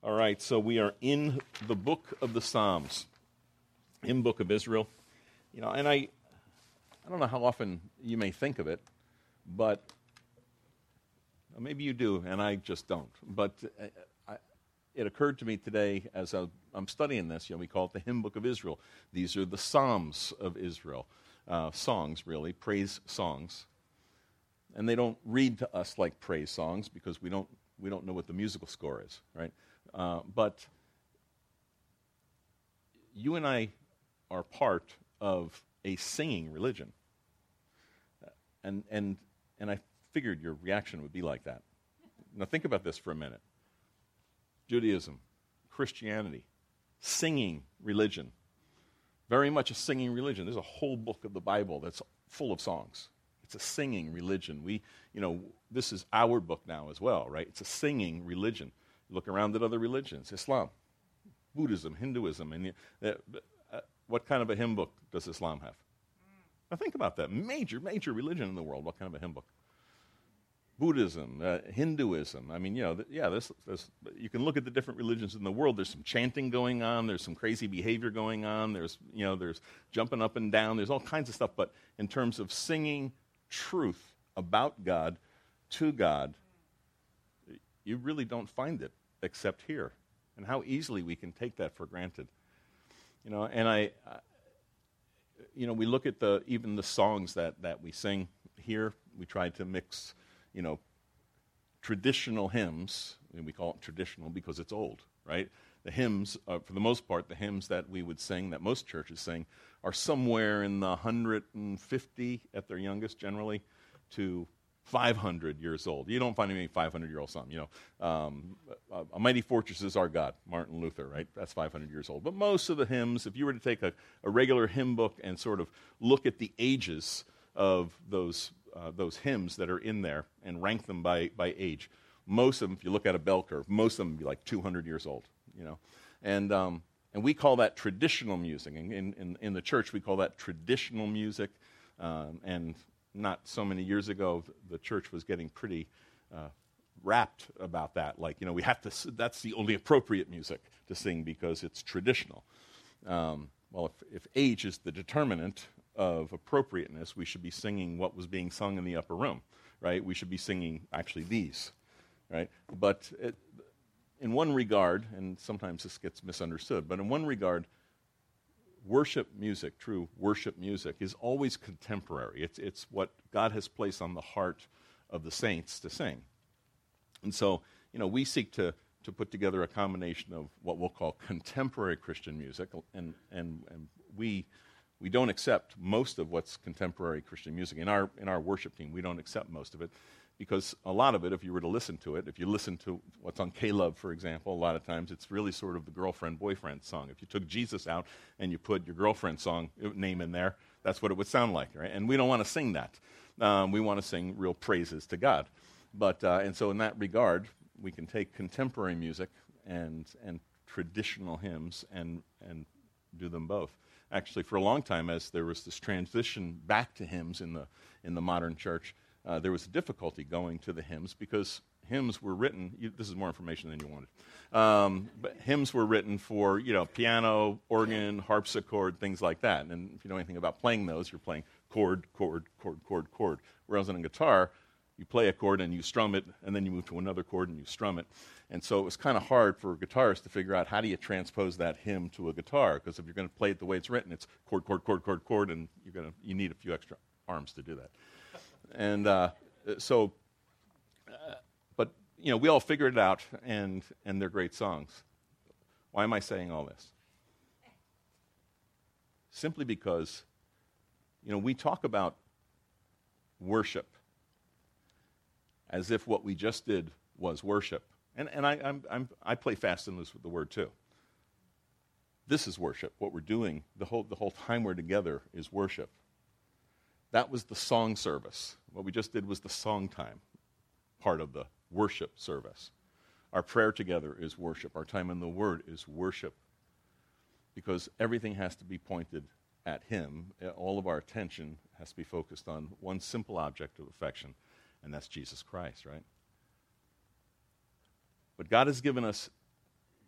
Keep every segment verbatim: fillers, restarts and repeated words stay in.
All right, so we are in the book of the Psalms, in Book of Israel. You know, and I, I don't know how often you may think of it, but well, maybe you do, and I just don't. But I, I, it occurred to me today as I, I'm studying this. You know, we call it the Hymn Book of Israel. These are the Psalms of Israel, uh, songs really, praise songs, and they don't read to us like praise songs because we don't we don't know what the musical score is, right? Uh, but you and I are part of a singing religion. And and and I figured your reaction would be like that. Now think about this for a minute. Judaism, Christianity, singing religion. Very much a singing religion. There's a whole book of the Bible that's full of songs. It's a singing religion. We, you know, this is our book now as well, right? It's a singing religion. Look around at other religions, Islam, Buddhism, Hinduism, and uh, uh, what kind of a hymn book does Islam have? Now think about that. Major, major religion in the world. What kind of a hymn book? Buddhism, uh, Hinduism. I mean, you know, th- yeah, this, this, you can look at the different religions in the world. There's some chanting going on. There's some crazy behavior going on. There's, you know, there's jumping up and down. There's all kinds of stuff. But in terms of singing truth about God to God, you really don't find it except here. And how easily we can take that for granted. You know, and I, I you know, we look at the even the songs that, that we sing here. We try to mix, you know, traditional hymns, and we call it traditional because it's old, right? The hymns, uh, for the most part, the hymns that we would sing, that most churches sing, are somewhere in the one hundred fifty at their youngest, generally, to five hundred years old. You don't find any five hundred-year-old song. You know, um, a, a mighty fortress is our God, Martin Luther, right? That's five hundred years old. But most of the hymns, if you were to take a, a regular hymn book and sort of look at the ages of those uh, those hymns that are in there and rank them by, by age, most of them, if you look at a bell curve, most of them would be like two hundred years old, you know. And um, and we call that traditional music. And in, in, in the church, we call that traditional music. Um, and not so many years ago, the church was getting pretty uh, rapt about that. Like, you know, we have to, that's the only appropriate music to sing because it's traditional. Um, well, if, if age is the determinant of appropriateness, we should be singing what was being sung in the upper room, right? We should be singing actually these, right? But it, in one regard, and sometimes this gets misunderstood, but in one regard, worship music, true worship music, is always contemporary. It's it's what God has placed on the heart of the saints to sing. And so, you know, we seek to to put together a combination of what we'll call contemporary Christian music, and and, and we we don't accept most of what's contemporary Christian music. In our in our worship team, we don't accept most of it, because a lot of it, if you were to listen to it, if you listen to what's on K-Love, for example, a lot of times it's really sort of the girlfriend-boyfriend song. If you took Jesus out and you put your girlfriend song name in there, that's what it would sound like, right? And we don't want to sing that. Um, we want to sing real praises to God. But uh, and so in that regard, we can take contemporary music and and traditional hymns and and do them both. Actually, for a long time, as there was this transition back to hymns in the in the modern church, Uh, there was a difficulty going to the hymns because hymns were written, you, this is more information than you wanted, um, but hymns were written for, you know, piano, organ, harpsichord, things like that. And if you know anything about playing those, you're playing chord, chord, chord, chord, chord. Whereas on a guitar, you play a chord and you strum it, and then you move to another chord and you strum it. And so it was kind of hard for guitarists to figure out how do you transpose that hymn to a guitar, because if you're going to play it the way it's written, it's chord, chord, chord, chord, chord, and you're gonna you need a few extra arms to do that. And uh, so, uh, but, you know, we all figured it out, and, and they're great songs. Why am I saying all this? Simply because, you know, we talk about worship as if what we just did was worship. And, and I, I'm, I'm, I play fast and loose with the word, too. This is worship. What we're doing the whole, the whole time we're together is worship. That was the song service. What we just did was the song time part of the worship service. Our prayer together is worship. Our time in the Word is worship. Because everything has to be pointed at Him. All of our attention has to be focused on one simple object of affection, and that's Jesus Christ, right? But God has given us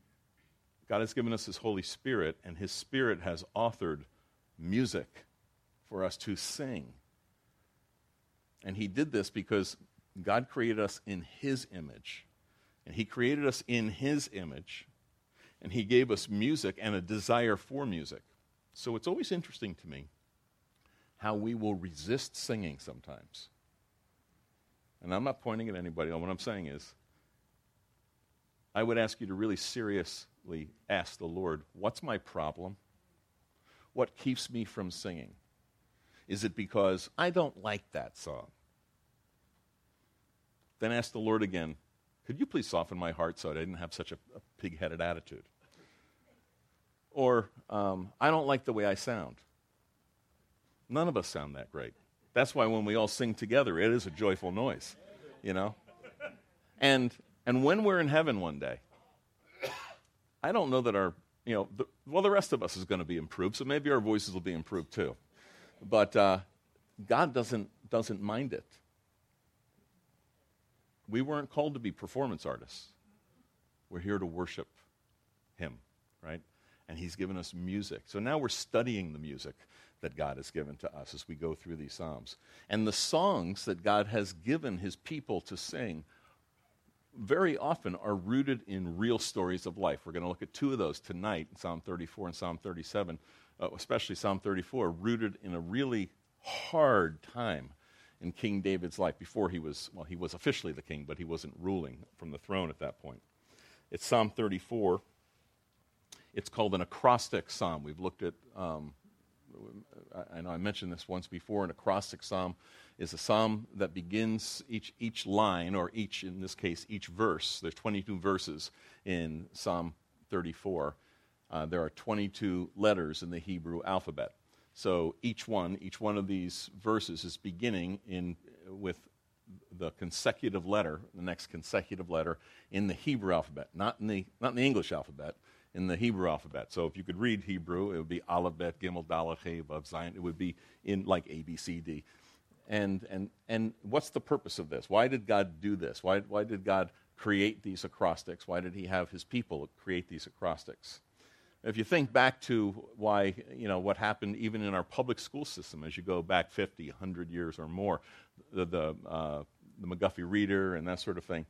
God has given us his Holy Spirit, and his Spirit has authored music for us to sing. And he did this because God created us in his image. And he created us in his image, and he gave us music and a desire for music. So it's always interesting to me how we will resist singing sometimes. And I'm not pointing at anybody. What I'm saying is, I would ask you to really seriously ask the Lord, what's my problem? What keeps me from singing? Is it because I don't like that song? Then ask the Lord again, could you please soften my heart so I didn't have such a, a pig-headed attitude? Or, um, I don't like the way I sound. None of us sound that great. That's why when we all sing together, it is a joyful noise, you know? And and when we're in heaven one day, I don't know that our, you know, the, well, the rest of us is going to be improved, so maybe our voices will be improved too. But uh, God doesn't doesn't mind it. We weren't called to be performance artists. We're here to worship him, right? And he's given us music. So now we're studying the music that God has given to us as we go through these Psalms. And the songs that God has given his people to sing very often are rooted in real stories of life. We're going to look at two of those tonight, Psalm thirty-four and Psalm thirty-seven, uh, especially Psalm thirty-four, rooted in a really hard time in King David's life before he was, well, he was officially the king, but he wasn't ruling from the throne at that point. It's Psalm thirty-four. It's called an acrostic psalm. We've looked at, um, I, I know I mentioned this once before, an acrostic psalm is a psalm that begins each each line, or each, in this case, each verse. There's twenty-two verses in Psalm thirty-four. Uh, there are twenty-two letters in the Hebrew alphabet. So each one, each one of these verses is beginning in with the consecutive letter, the next consecutive letter in the Hebrew alphabet, not in the not in the English alphabet, in the Hebrew alphabet. So if you could read Hebrew, it would be Aleph, Bet, Gimel, Daleth, He, Vav, Zayin. It would be in like A, B, C, D. And and and what's the purpose of this? Why did God do this? Why why did God create these acrostics? Why did he have his people create these acrostics? If you think back to why, you know, what happened even in our public school system, as you go back fifty, one hundred years or more, the the, uh, the McGuffey Reader and that sort of thing,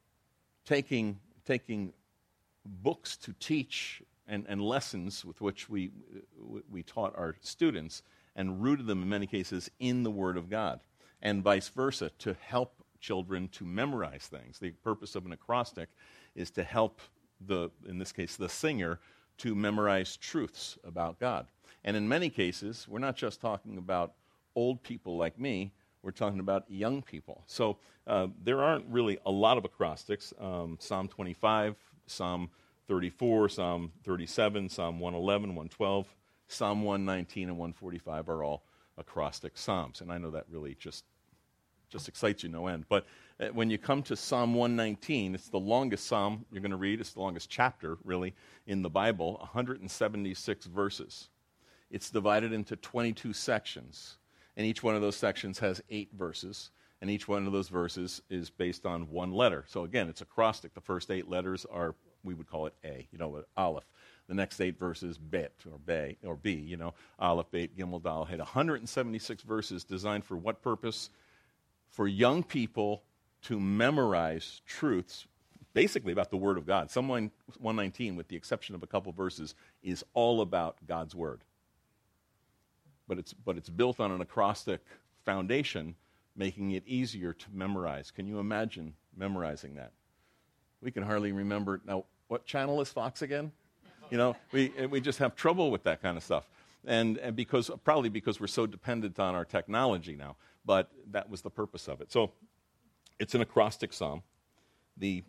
taking taking books to teach and, and lessons with which we we taught our students and rooted them in many cases in the Word of God, and vice versa, to help children to memorize things. The purpose of an acrostic is to help the, in this case, the singer, to memorize truths about God. And in many cases, we're not just talking about old people like me, we're talking about young people. So uh, there aren't really a lot of acrostics. Um, Psalm twenty-five, Psalm thirty-four, Psalm thirty-seven, Psalm one eleven, one twelve, Psalm one nineteen, and one forty-five are all acrostic psalms. And I know that really just, just excites you no end. But uh, when you come to Psalm one nineteen, it's the longest psalm you're going to read. It's the longest chapter, really, in the Bible, one hundred seventy-six verses. It's divided into twenty-two sections, and each one of those sections has eight verses, and each one of those verses is based on one letter. So again, it's acrostic. The first eight letters are, we would call it A, you know, Aleph. The next eight verses, Bet, or Bay, or B, you know, Aleph, Bet, Gimel, Dal, had one hundred seventy-six verses designed for what purpose? For young people to memorize truths, basically about the Word of God. Psalm one nineteen, with the exception of a couple verses, is all about God's Word. But it's, but it's built on an acrostic foundation, making it easier to memorize. Can you imagine memorizing that? We can hardly remember. Now, what channel is Fox again? You know, we we just have trouble with that kind of stuff. And, and because probably because we're so dependent on our technology now. But that was the purpose of it. So it's an acrostic psalm. The,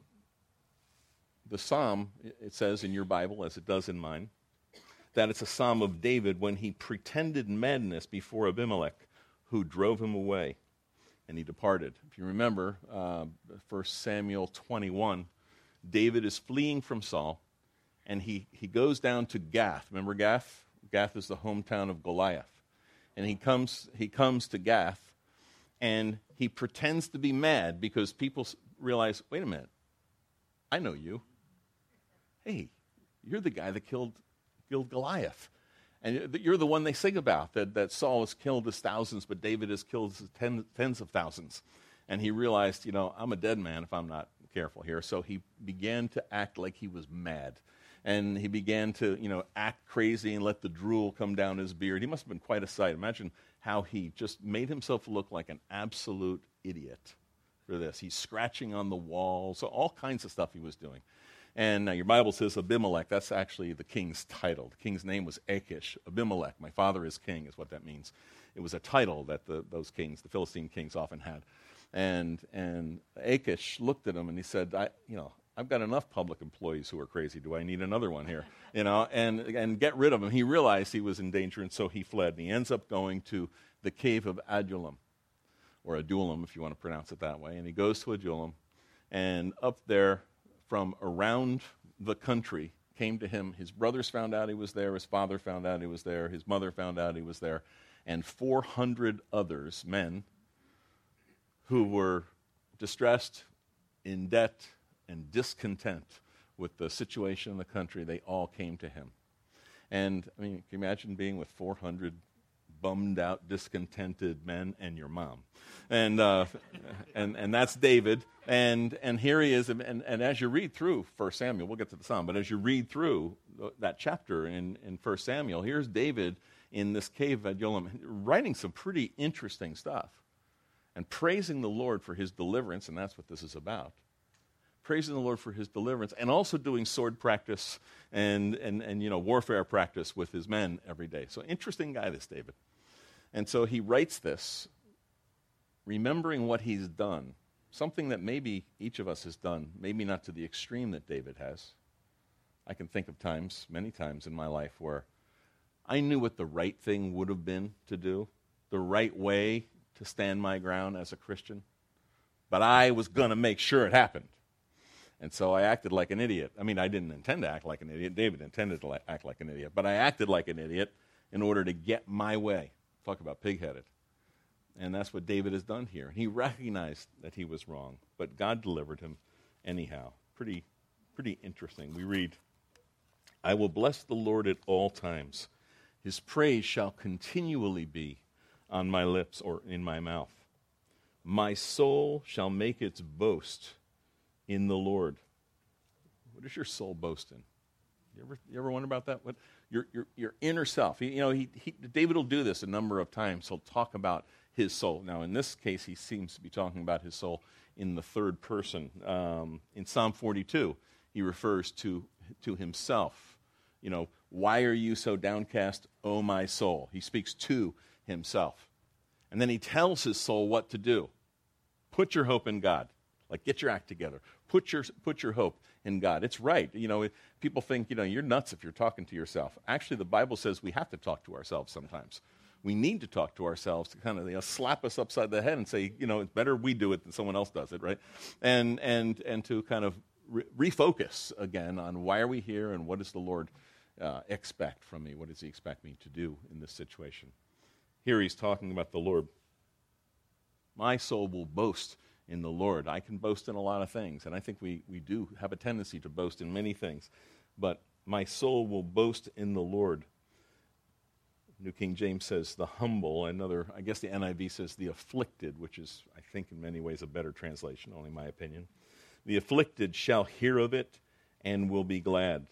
the psalm, it says in your Bible, as it does in mine, that it's a psalm of David when he pretended madness before Abimelech, who drove him away, and he departed. If you remember, uh, First Samuel twenty-one, David is fleeing from Saul, and he, he goes down to Gath. Remember Gath? Gath is the hometown of Goliath. And he comes he comes to Gath, and he pretends to be mad because people realize, wait a minute, I know you. Hey, You're the guy that killed, killed Goliath. And you're the one they sing about, that, that Saul has killed his thousands, but David has killed his ten, tens of thousands. And he realized, you know, I'm a dead man if I'm not careful here. So he began to act like he was mad. And he began to, you know, act crazy and let the drool come down his beard. He must have been quite a sight. Imagine how he just made himself look like an absolute idiot for this. He's scratching on the walls, so all kinds of stuff he was doing. And uh, your Bible says Abimelech. That's actually the king's title. The king's name was Achish. Abimelech, my father is king, is what that means. It was a title that the, those kings, the Philistine kings, often had. And and Achish looked at him and he said, I, you know, I've got enough public employees who are crazy. Do I need another one here? You know, and and get rid of him. He realized he was in danger, and so he fled. And he ends up going to the cave of Adullam, or Adullam, if you want to pronounce it that way. And he goes to Adullam, and up there, from around the country came to him. His brothers found out he was there. His father found out he was there. His mother found out he was there. And four hundred others, men, who were distressed, in debt, and discontent with the situation in the country, they all came to him. And, I mean, can you imagine being with four hundred bummed out, discontented men and your mom? And uh, and and that's David. And and here he is. And, and as you read through First Samuel, we'll get to the psalm, but as you read through that chapter in, in First Samuel, here's David in this cave of Adullam writing some pretty interesting stuff and praising the Lord for his deliverance, and that's what this is about. Praising the Lord for his deliverance, and also doing sword practice and, and, and you know, warfare practice with his men every day. So interesting guy, this David. And so he writes this, remembering what he's done, something that maybe each of us has done, maybe not to the extreme that David has. I can think of times, many times in my life, where I knew what the right thing would have been to do, the right way to stand my ground as a Christian, but I was going to make sure it happened. And so I acted like an idiot. I mean, I didn't intend to act like an idiot. David intended to li- act like an idiot. But I acted like an idiot in order to get my way. Talk about pig-headed. And that's what David has done here. He recognized that he was wrong, but God delivered him anyhow. Pretty, pretty interesting. We read, I will bless the Lord at all times. His praise shall continually be on my lips or in my mouth. My soul shall make its boast in the Lord. What does your soul boast in? You ever, you ever wonder about that? What your your your inner self? He, you know, he, he David will do this a number of times. He'll talk about his soul. Now, in this case, he seems to be talking about his soul in the third person. Um, in Psalm forty-two, he refers to to himself. You know, why are you so downcast, O my soul? He speaks to himself, and then he tells his soul what to do. Put your hope in God. Like, get your act together. Put your put your hope in God. It's right. You know, people think, you know, you're nuts if you're talking to yourself. Actually, the Bible says we have to talk to ourselves sometimes. We need to talk to ourselves to kind of, you know, slap us upside the head and say, you know, it's better we do it than someone else does it, right? And and and to kind of re- refocus again on why are we here and what does the Lord uh, expect from me? What does he expect me to do in this situation? Here he's talking about the Lord. My soul will boast in the Lord. I can boast in a lot of things, and I think we, we do have a tendency to boast in many things, but my soul will boast in the Lord. New King James says the humble. Another, I guess the N I V says the afflicted, which is, I think, in many ways a better translation, only my opinion. The afflicted shall hear of it and will be glad.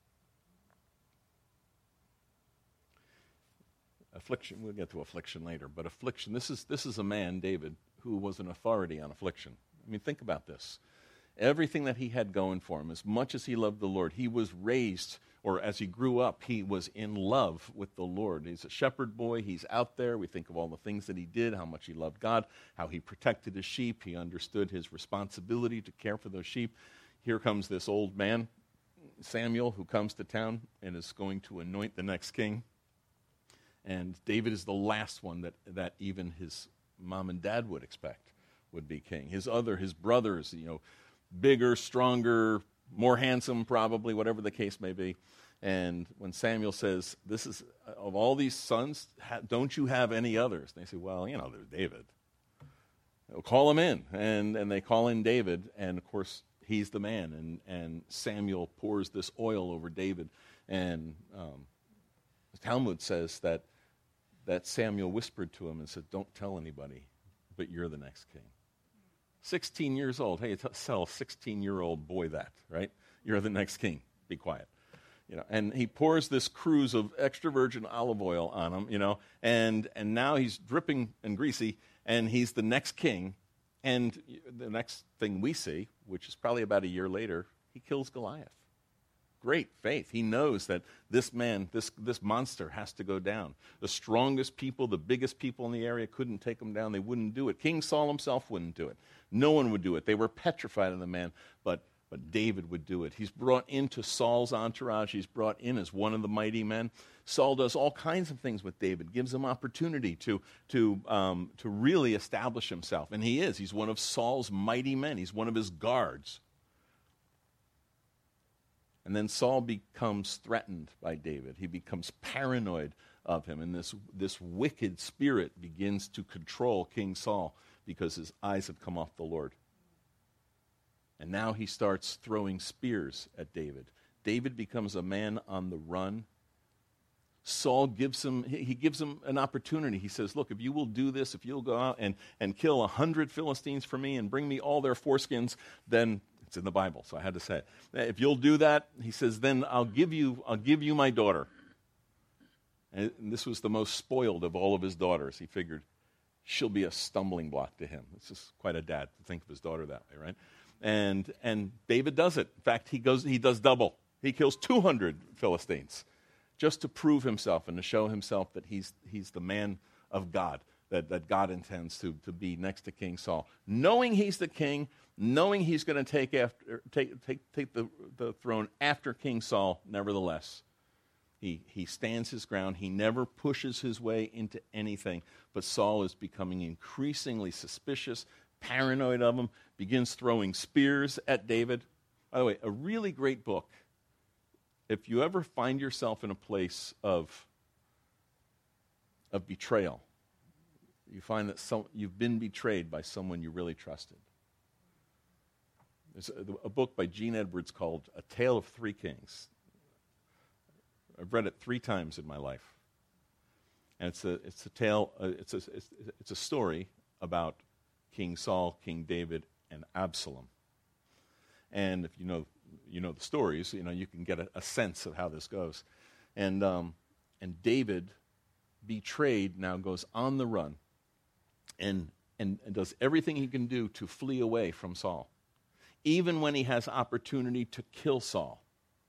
Affliction, we'll get to affliction later, but affliction, this is this is a man, David, who was an authority on affliction. I mean, think about this. Everything that he had going for him, as much as he loved the Lord, he was raised, or as he grew up, he was in love with the Lord. He's a shepherd boy. He's out there. We think of all the things that he did, how much he loved God, how he protected his sheep. He understood his responsibility to care for those sheep. Here comes this old man, Samuel, who comes to town and is going to anoint the next king. And David is the last one that, that even his mom and dad would expect would be king. His other, his brothers, you know, bigger, stronger, more handsome probably, whatever the case may be. And when Samuel says, this is, of all these sons, ha- don't you have any others? And they say, well, you know, there's David. They'll call him in. And, and they call in David. And, of course, he's the man. And, and Samuel pours this oil over David. And um, the Talmud says that, that Samuel whispered to him and said, don't tell anybody, but you're the next king. sixteen years old. Hey, t- tell a sixteen-year-old boy that, right? You're the next king. Be quiet. You know, and he pours this cruse of extra virgin olive oil on him, you know, and, and now he's dripping and greasy, and he's the next king. And the next thing we see, which is probably about a year later, he kills Goliath. Great faith. He knows that this man, this, this monster has to go down. The strongest people, the biggest people in the area couldn't take him down. They wouldn't do it. King Saul himself wouldn't do it. No one would do it. They were petrified of the man, but, but David would do it. He's brought into Saul's entourage. He's brought in as one of the mighty men. Saul does all kinds of things with David, gives him opportunity to, to, um, to really establish himself. And he is. He's one of Saul's mighty men. He's one of his guards. And then Saul becomes threatened by David. He becomes paranoid of him. And this, this wicked spirit begins to control King Saul because his eyes have come off the Lord. And now he starts throwing spears at David. David becomes a man on the run. Saul gives him, he gives him an opportunity. He says, look, if you will do this, if you'll go out and, and kill a hundred Philistines for me and bring me all their foreskins, then it's in the Bible, so I had to say it. If you'll do that, he says, then I'll give you, I'll give you my daughter. And this was the most spoiled of all of his daughters. He figured she'll be a stumbling block to him. It's just quite a dad to think of his daughter that way, right? And and David does it. In fact, he goes, he does double. He kills two hundred Philistines just to prove himself and to show himself that he's he's the man of God, that, that God intends to, to be next to King Saul. Knowing he's the king, knowing he's going to take after take take take the, the throne after King Saul, nevertheless, he he stands his ground. He never pushes his way into anything. But Saul is becoming increasingly suspicious, paranoid of him, begins throwing spears at David. By the way, a really great book. If you ever find yourself in a place of of betrayal, you find that some, you've been betrayed by someone you really trusted. There's a, a book by Gene Edwards called A Tale of Three Kings. I've read it three times in my life. And it's a it's a tale, uh, it's, a, it's, it's a story about King Saul, King David, and Absalom. And if you know you know the stories, you know you can get a, a sense of how this goes. And um, and David, betrayed, now goes on the run and, and and does everything he can do to flee away from Saul, even when he has opportunity to kill Saul.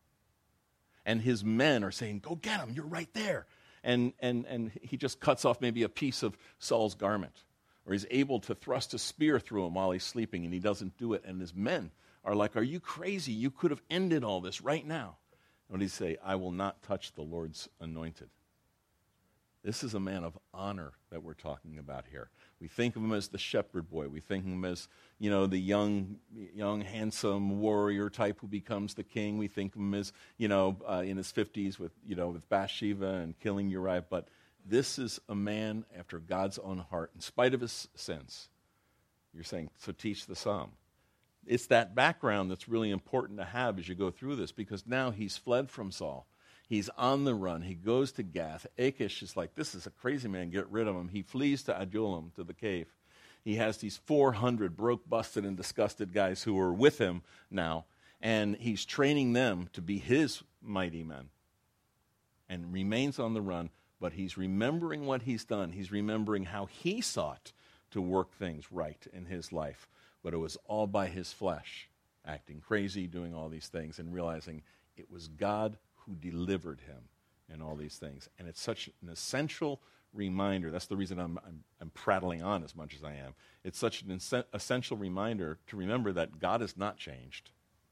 And his men are saying, "Go get him! You're right there." And and and he just cuts off maybe a piece of Saul's garment, or he's able to thrust a spear through him while he's sleeping, and he doesn't do it. And his men are like, "Are you crazy? You could have ended all this right now." And what did he say? "I will not touch the Lord's anointed." This is a man of honor that we're talking about here. We think of him as the shepherd boy. We think of him as, you know, the young, young, handsome warrior type who becomes the king. We think of him as, you know, uh, in his fifties with, you know, with Bathsheba and killing Uriah. But this is a man after God's own heart, in spite of his sins. You're saying, so teach the psalm. It's that background that's really important to have as you go through this, because now he's fled from Saul. He's on the run. He goes to Gath. Achish is like, this is a crazy man, get rid of him. He flees to Adullam, to the cave. He has these four hundred broke, busted, and disgusted guys who are with him now, and he's training them to be his mighty men, and remains on the run, but he's remembering what he's done. He's remembering how he sought to work things right in his life, but it was all by his flesh, acting crazy, doing all these things, and realizing it was God who delivered him in all these things. And it's such an essential reminder. That's the reason I'm, I'm, I'm prattling on as much as I am. It's such an ins- essential reminder to remember that God has not changed.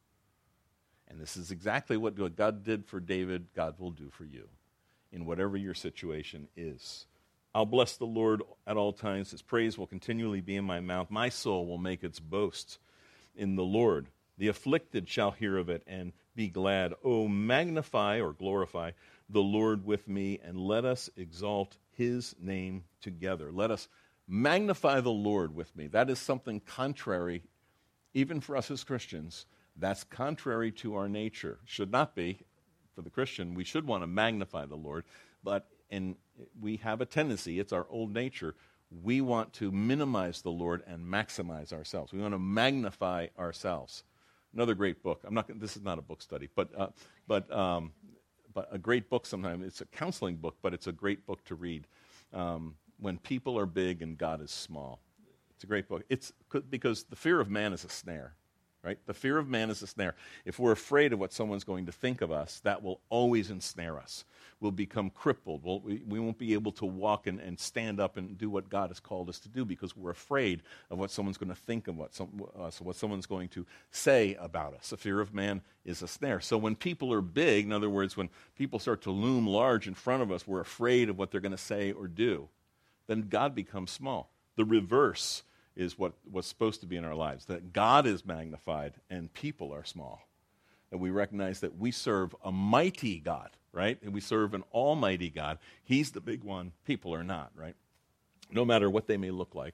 And this is exactly what God did for David, God will do for you, in whatever your situation is. I'll bless the Lord at all times. His praise will continually be in my mouth. My soul will make its boast in the Lord. The afflicted shall hear of it and be glad. Oh, magnify or glorify the Lord with me, and let us exalt his name together. Let us magnify the Lord with me. That is something contrary, even for us as Christians, That's contrary to our nature. Should not be. For the Christian, we should want to magnify the Lord, but and we have a tendency, it's our old nature, we want to minimize the Lord and maximize ourselves. We want to magnify ourselves. Another great book. I'm not. This is not a book study, but uh, but um, but a great book. Sometimes it's a counseling book, but it's a great book to read. Um, when people are big and God is small, it's a great book. It's because the fear of man is a snare. Right? The fear of man is a snare. If we're afraid of what someone's going to think of us, that will always ensnare us. We'll become crippled. We'll, we, we won't be able to walk and, and stand up and do what God has called us to do because we're afraid of what someone's going to think of what some, us, what someone's going to say about us. The fear of man is a snare. So when people are big, in other words, when people start to loom large in front of us, we're afraid of what they're going to say or do, then God becomes small. The reverse is what, what's supposed to be in our lives, that God is magnified and people are small. And we recognize that we serve a mighty God, right? And we serve an almighty God. He's the big one. People are not, right? No matter what they may look like,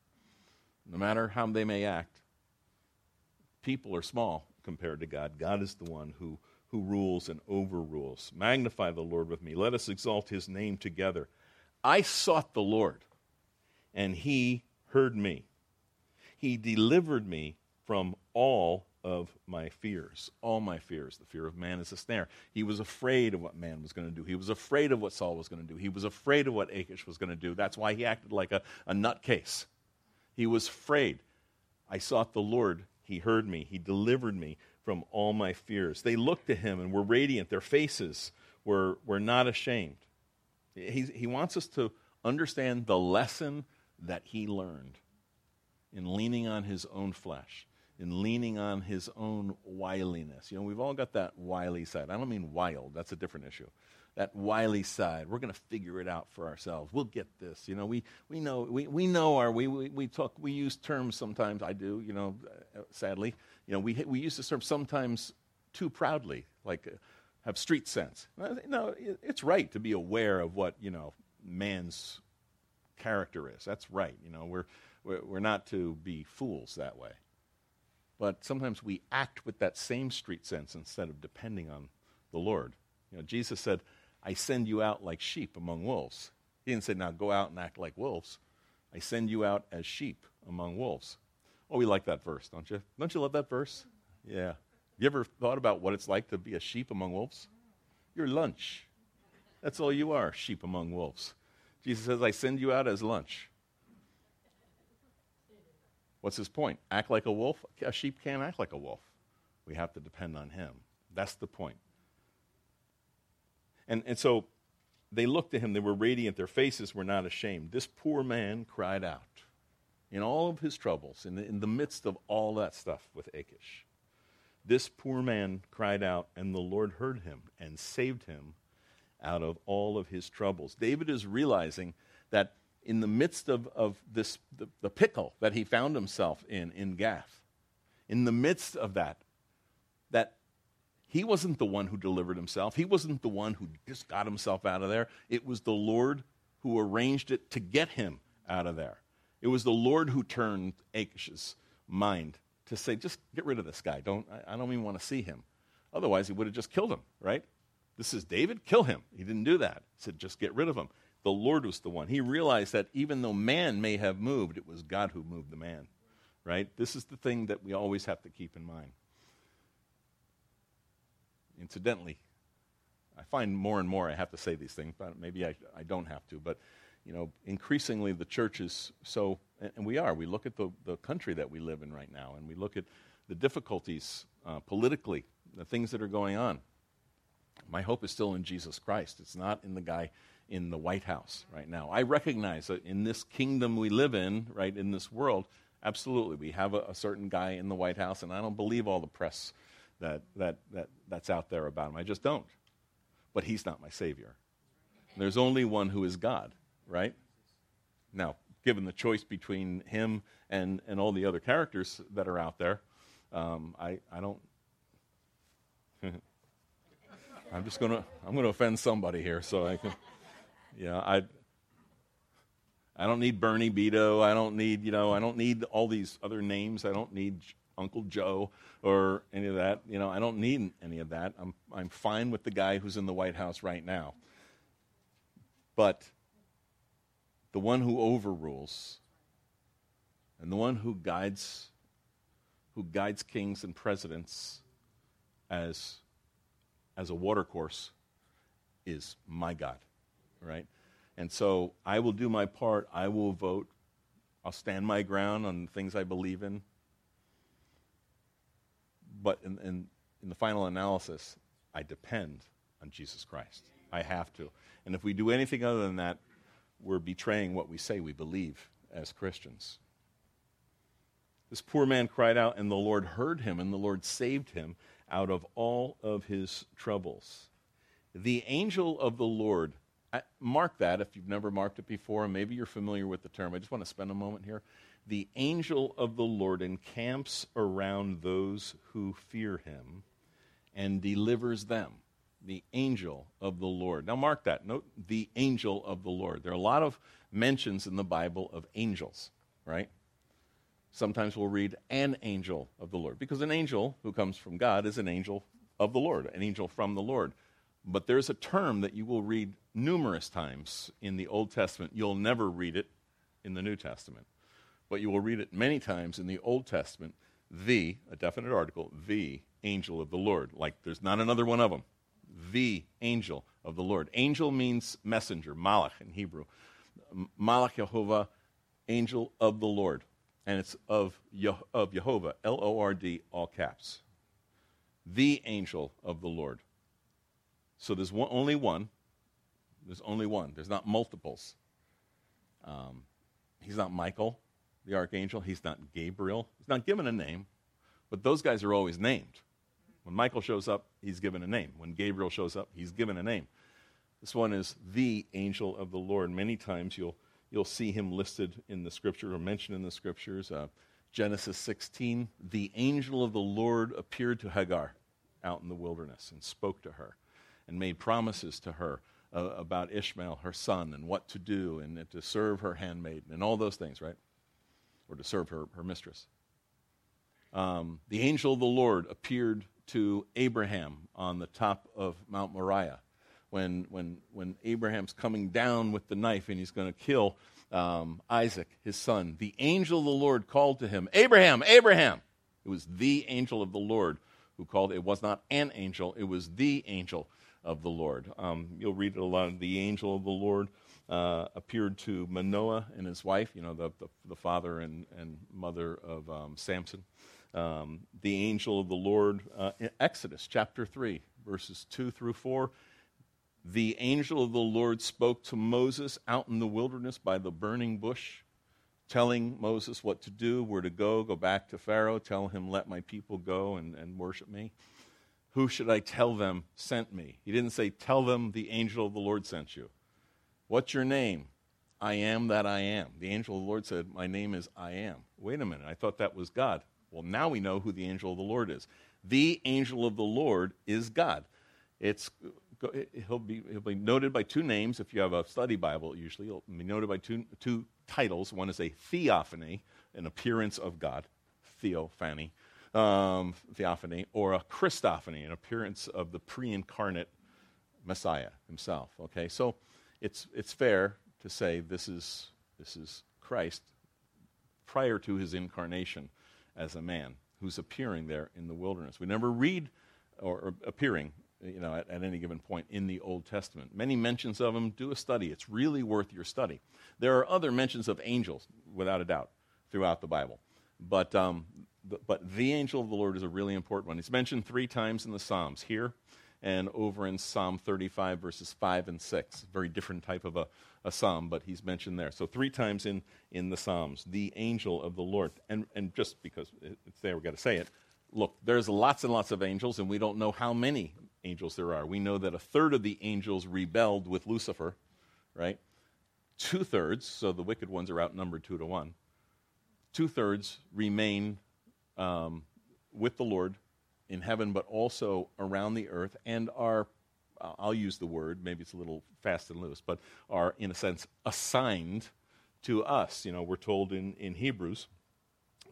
no matter how they may act, people are small compared to God. God is the one who, who rules and overrules. Magnify the Lord with me. Let us exalt his name together. I sought the Lord, and he heard me. He delivered me from all of my fears. All my fears. The fear of man is a snare. He was afraid of what man was going to do. He was afraid of what Saul was going to do. He was afraid of what Achish was going to do. That's why he acted like a, a nutcase. He was afraid. I sought the Lord. He heard me. He delivered me from all my fears. They looked to him and were radiant. Their faces were, were not ashamed. He, he wants us to understand the lesson that he learned in leaning on his own flesh, in leaning on his own wiliness. You know, we've all got that wily side. I don't mean wild. That's a different issue. That wily side. We're going to figure it out for ourselves. We'll get this. You know, we, we know we, we know our we, we we talk we use terms sometimes. I do. You know, uh, sadly, you know, we we use this term sometimes too proudly, like uh, have street sense. No, it's right to be aware of what you know man's character is. That's right. You know, we're, we're we're not to be fools that way. But sometimes we act with that same street sense instead of depending on the Lord. You know, Jesus said, I send you out like sheep among wolves. He didn't say, now go out and act like wolves. I send you out as sheep among wolves. Oh, we like that verse, don't you? Don't you love that verse? Yeah. You ever thought about what it's like to be a sheep among wolves? You're lunch. That's all you are, sheep among wolves. Jesus says, I send you out as lunch. What's his point? Act like a wolf? A sheep can't act like a wolf. We have to depend on him. That's the point. And, and so they looked to him. They were radiant. Their faces were not ashamed. This poor man cried out in all of his troubles, in the, in the midst of all that stuff with Achish. This poor man cried out, and the Lord heard him and saved him out of all of his troubles. David is realizing that in the midst of, of this the, the pickle that he found himself in, in Gath, in the midst of that, that he wasn't the one who delivered himself. He wasn't the one who just got himself out of there. It was the Lord who arranged it to get him out of there. It was the Lord who turned Achish's mind to say, just get rid of this guy. Don't I, I don't even want to see him. Otherwise, he would have just killed him, right? This is David, kill him. He didn't do that. He said, just get rid of him. The Lord was the one. He realized that even though man may have moved, it was God who moved the man, right? This is the thing that we always have to keep in mind. Incidentally, I find more and more I have to say these things, but maybe I, I don't have to, but you know, increasingly the church is so, and we are, we look at the, the country that we live in right now, and we look at the difficulties uh, politically, the things that are going on. My hope is still in Jesus Christ. It's not in the guy in the White House right now. I recognize that in this kingdom we live in, right, in this world, absolutely, we have a, a certain guy in the White House, and I don't believe all the press that, that, that that's out there about him. I just don't. But he's not my Savior. There's only one who is God, right? Now, given the choice between him and, and all the other characters that are out there, um, I, I don't... I'm just gonna I'm gonna offend somebody here, so I can, yeah, I I don't need Bernie Beto. I don't need you know I don't need all these other names. I don't need Uncle Joe or any of that. You know, I don't need any of that. I'm I'm fine with the guy who's in the White House right now. But the one who overrules and the one who guides who guides kings and presidents as as a watercourse is my God, right? And so I will do my part. I will vote. I'll stand my ground on things I believe in. But in, in, in the final analysis, I depend on Jesus Christ. I have to. And if we do anything other than that, we're betraying what we say we believe as Christians. This poor man cried out, and the Lord heard him, and the Lord saved him out of all of his troubles. The angel of the Lord, I, mark that if you've never marked it before, and maybe you're familiar with the term. I just want to spend a moment here. The angel of the Lord encamps around those who fear him and delivers them. The angel of the Lord. Now mark that. Note the angel of the Lord. There are a lot of mentions in the Bible of angels, right? Sometimes we'll read an angel of the Lord, because an angel who comes from God is an angel of the Lord, an angel from the Lord. But there's a term that you will read numerous times in the Old Testament. You'll never read it in the New Testament. But you will read it many times in the Old Testament, the, a definite article, the angel of the Lord. Like there's not another one of them. The angel of the Lord. Angel means messenger, malach in Hebrew. Malach Yehovah, angel of the Lord. And it's of, Ye- of Yehovah, L O R D, all caps. The angel of the Lord. So there's one, only one. There's only one. There's not multiples. Um, he's not Michael, the archangel. He's not Gabriel. He's not given a name. But those guys are always named. When Michael shows up, he's given a name. When Gabriel shows up, he's given a name. This one is the angel of the Lord. Many times you'll you'll see him listed in the scripture or mentioned in the scriptures. Uh, Genesis sixteen, the angel of the Lord appeared to Hagar out in the wilderness and spoke to her and made promises to her uh, about Ishmael, her son, and what to do and to serve her handmaiden and all those things, right? Or to serve her, her mistress. Um, the angel of the Lord appeared to Abraham on the top of Mount Moriah when when when Abraham's coming down with the knife and he's going to kill um, Isaac, his son. The angel of the Lord called to him, Abraham, Abraham. It was the angel of the Lord who called. It was not an angel. It was the angel of the Lord. Um, you'll read it a lot. The angel of the Lord uh, appeared to Manoah and his wife, you know, the, the, the father and, and mother of um, Samson. Um, the angel of the Lord, uh, in Exodus chapter three, verses two through four. The angel of the Lord spoke to Moses out in the wilderness by the burning bush, telling Moses what to do, where to go, go back to Pharaoh, tell him, let my people go and, and worship me. Who should I tell them sent me? He didn't say, tell them the angel of the Lord sent you. What's your name? I am that I am. The angel of the Lord said, my name is I am. Wait a minute, I thought that was God. Well, now we know who the angel of the Lord is. The angel of the Lord is God. It's he'll be he'll be noted by two names. If you have a study Bible, usually he'll be noted by two two titles. One is a theophany, an appearance of God, theophany, um, theophany, or a Christophany, an appearance of the pre-incarnate Messiah himself. Okay, so it's it's fair to say this is this is Christ prior to his incarnation as a man who's appearing there in the wilderness. We never read or, or appearing, you know, at, at any given point in the Old Testament. Many mentions of him. Do a study. It's really worth your study. There are other mentions of angels, without a doubt, throughout the Bible. But um, the, but the angel of the Lord is a really important one. It's mentioned three times in the Psalms, here and over in Psalm thirty-five, verses five and six. Very different type of a, a psalm, but he's mentioned there. So three times in, in the Psalms, the angel of the Lord. And, and just because it's there, we've got to say it. Look, there's lots and lots of angels, and we don't know how many angels there are. We know that a third of the angels rebelled with Lucifer, right? Two-thirds, so the wicked ones are outnumbered two to one. Two-thirds remain um, with the Lord in heaven, but also around the earth, and are, uh, I'll use the word, maybe it's a little fast and loose, but are, in a sense, assigned to us. You know, we're told in, in Hebrews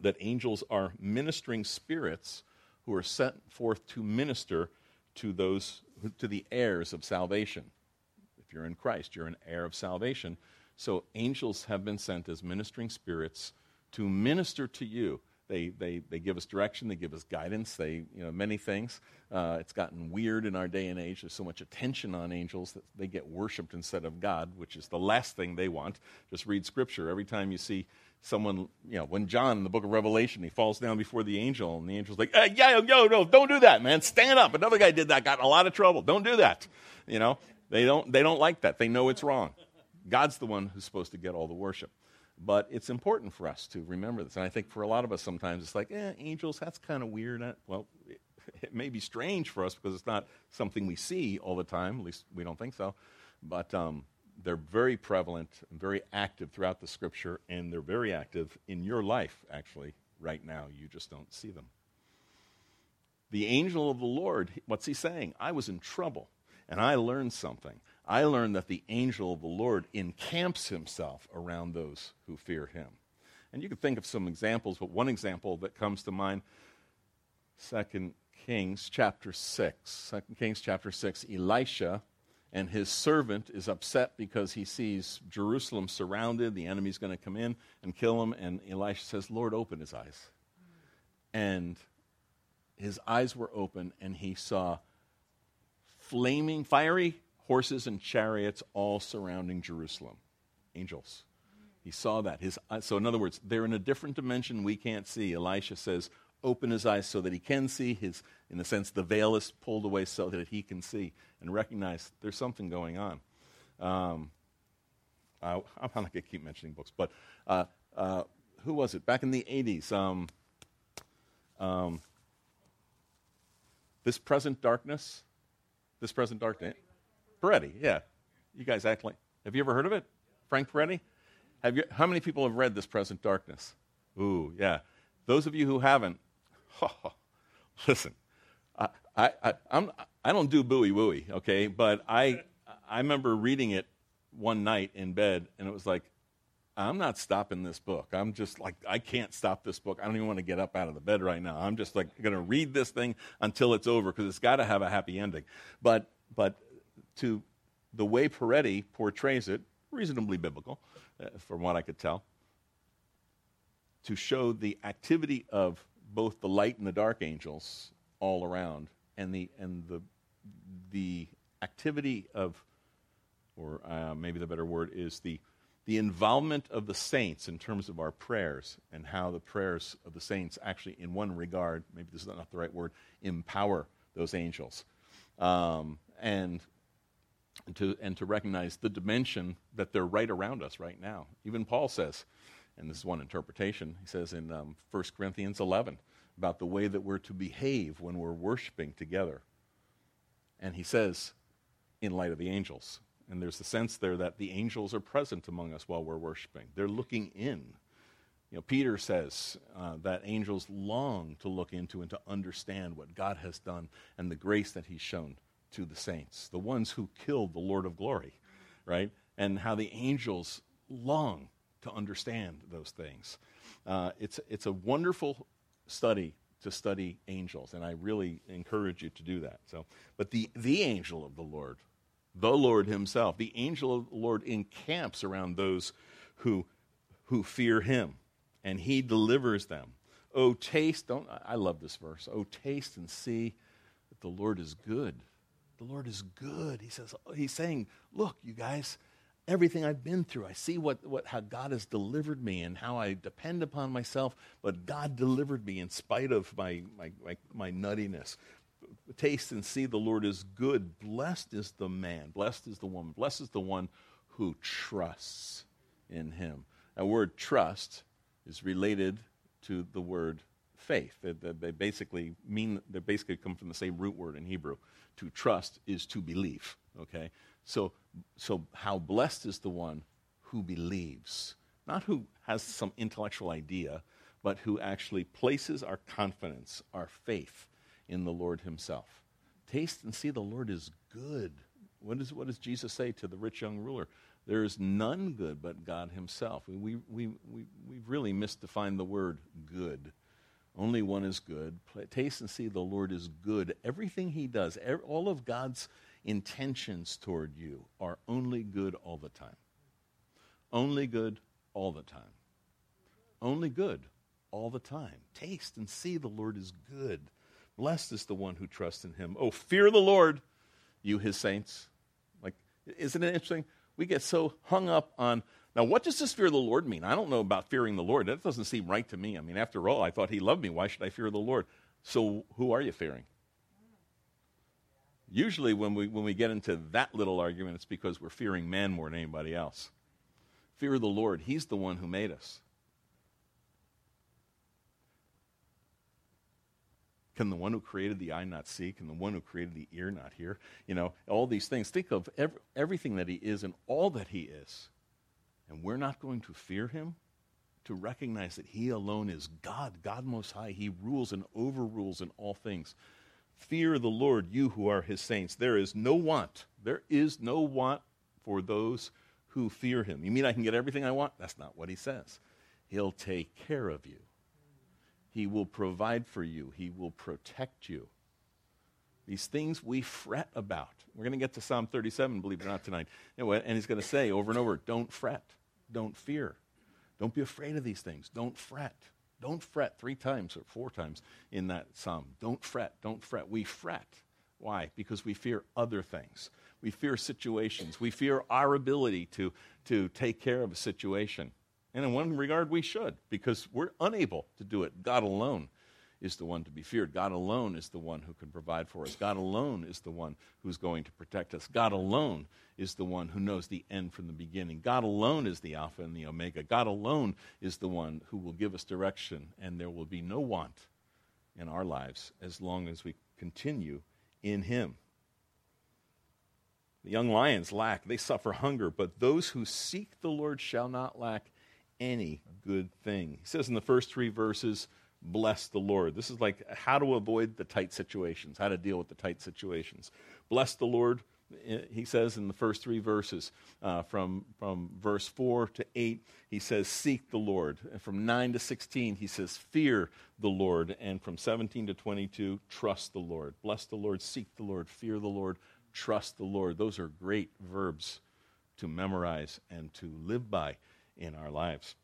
that angels are ministering spirits who are sent forth to minister to those, to the heirs of salvation. If you're in Christ, you're an heir of salvation. So angels have been sent as ministering spirits to minister to you. They, they, they give us direction, they give us guidance, they, you know, many things. Uh, it's gotten weird in our day and age. There's so much attention on angels that they get worshipped instead of God, which is the last thing they want. Just read Scripture. Every time you see someone, you know, when John in the book of Revelation, he falls down before the angel, and the angel's like, hey, yeah, yo, no, don't do that, man. Stand up. Another guy did that, got in a lot of trouble. Don't do that. You know, they don't, they don't like that. They know it's wrong. God's the one who's supposed to get all the worship. But it's important for us to remember this. And I think for a lot of us sometimes it's like, eh, angels, that's kind of weird. Well, it, it may be strange for us because it's not something we see all the time. At least we don't think so. But um, they're very prevalent and very active throughout the Scripture, and they're very active in your life, actually, right now. You just don't see them. The angel of the Lord, what's he saying? I was in trouble, and I learned something. I learned that the angel of the Lord encamps himself around those who fear him. And you can think of some examples, but one example that comes to mind, Second Kings chapter six. Second Kings chapter six, Elisha and his servant is upset because he sees Jerusalem surrounded, the enemy's going to come in and kill him, and Elisha says, Lord, open his eyes. And his eyes were open, and he saw flaming, fiery horses and chariots all surrounding Jerusalem. Angels. He saw that. His, so in other words, they're in a different dimension we can't see. Elisha says, open his eyes so that he can see. His, in a sense, the veil is pulled away so that he can see and recognize there's something going on. Um, I, I'm not going to keep mentioning books, but uh, uh, who was it? Back in the eighties, um, um, This Present Darkness? This Present Darkness? Peretti, yeah. You guys act like, have you ever heard of it? Frank Peretti? Have you, how many people have read This Present Darkness? Ooh, yeah. Those of you who haven't, oh, listen, I, I, I, I'm, I don't do booey-wooey, okay? But I, I remember reading it one night in bed, and it was like, I'm not stopping this book. I'm just like, I can't stop this book. I don't even want to get up out of the bed right now. I'm just like going to read this thing until it's over because it's got to have a happy ending. But, but to the way Peretti portrays it, reasonably biblical, uh, from what I could tell, to show the activity of both the light and the dark angels all around, and the and the the activity of, or uh, maybe the better word is the the involvement of the saints in terms of our prayers, and how the prayers of the saints actually, in one regard, maybe this is not the right word, empower those angels, um, and to and to recognize the dimension that they're right around us right now. Even Paul says, and this is one interpretation, he says in um, First Corinthians eleven about the way that we're to behave when we're worshiping together. And he says, in light of the angels. And there's the sense there that the angels are present among us while we're worshiping. They're looking in. You know, Peter says uh, that angels long to look into and to understand what God has done and the grace that he's shown to the saints, the ones who killed the Lord of glory, right? And how the angels long to understand those things. Uh, it's it's a wonderful study to study angels, and I really encourage you to do that. So, but the the angel of the Lord, the Lord himself, the angel of the Lord encamps around those who who fear him, and he delivers them. Oh, taste, don't I love this verse. Oh, taste and see that the Lord is good. The Lord is good. He says, he's saying, look, you guys, everything I've been through, I see what, what how God has delivered me and how I depend upon myself, but God delivered me in spite of my, my, my, my nuttiness. Taste and see the Lord is good. Blessed is the man, blessed is the woman, blessed is the one who trusts in him. That word trust is related to the word faith. They, they, they basically mean, they basically come from the same root word in Hebrew. To trust is to believe, okay? So, so how blessed is the one who believes, not who has some intellectual idea, but who actually places our confidence, our faith in the Lord himself. Taste and see the Lord is good. What, is, what does Jesus say to the rich young ruler? There is none good but God himself. We, we, we, we, we've really misdefined the word good. Only one is good. Taste and see the Lord is good. Everything he does, all of God's intentions toward you are only good all the time. Only good all the time. Only good all the time. Taste and see the Lord is good. Blessed is the one who trusts in him. Oh, fear the Lord, you his saints. Like, isn't it interesting? We get so hung up on, now what does this fear the Lord mean? I don't know about fearing the Lord. That doesn't seem right to me. I mean, after all, I thought he loved me. Why should I fear the Lord? So who are you fearing? Usually when we when we get into that little argument, it's because we're fearing man more than anybody else. Fear the Lord. He's the one who made us. Can the one who created the eye not see? Can the one who created the ear not hear? You know, all these things. Think of every, everything that he is and all that he is. And we're not going to fear him? To recognize that he alone is God, God Most High. He rules and overrules in all things. Fear the Lord, you who are his saints. There is no want. There is no want for those who fear him. You mean I can get everything I want? That's not what he says. He'll take care of you. He will provide for you. He will protect you. These things we fret about. We're going to get to Psalm thirty-seven, believe it or not, tonight. And he's going to say over and over, don't fret. Don't fear. Don't be afraid of these things. Don't fret. Don't fret three times or four times in that psalm. Don't fret. Don't fret. We fret. Why? Because we fear other things. We fear situations. We fear our ability to, to take care of a situation. And in one regard, we should, because we're unable to do it. God alone is the one to be feared. God alone is the one who can provide for us. God alone is the one who's going to protect us. God alone is the one who knows the end from the beginning. God alone is the Alpha and the Omega. God alone is the one who will give us direction, and there will be no want in our lives as long as we continue in him. The young lions lack, they suffer hunger, but those who seek the Lord shall not lack any good thing. He says in the first three verses, bless the Lord. This is like how to avoid the tight situations, how to deal with the tight situations. Bless the Lord, he says in the first three verses. Uh, from, from verse four to eight, he says, seek the Lord. And from nine to sixteen, he says, fear the Lord. And from seventeen to twenty-two, trust the Lord. Bless the Lord, seek the Lord, fear the Lord, trust the Lord. Those are great verbs to memorize and to live by in our lives.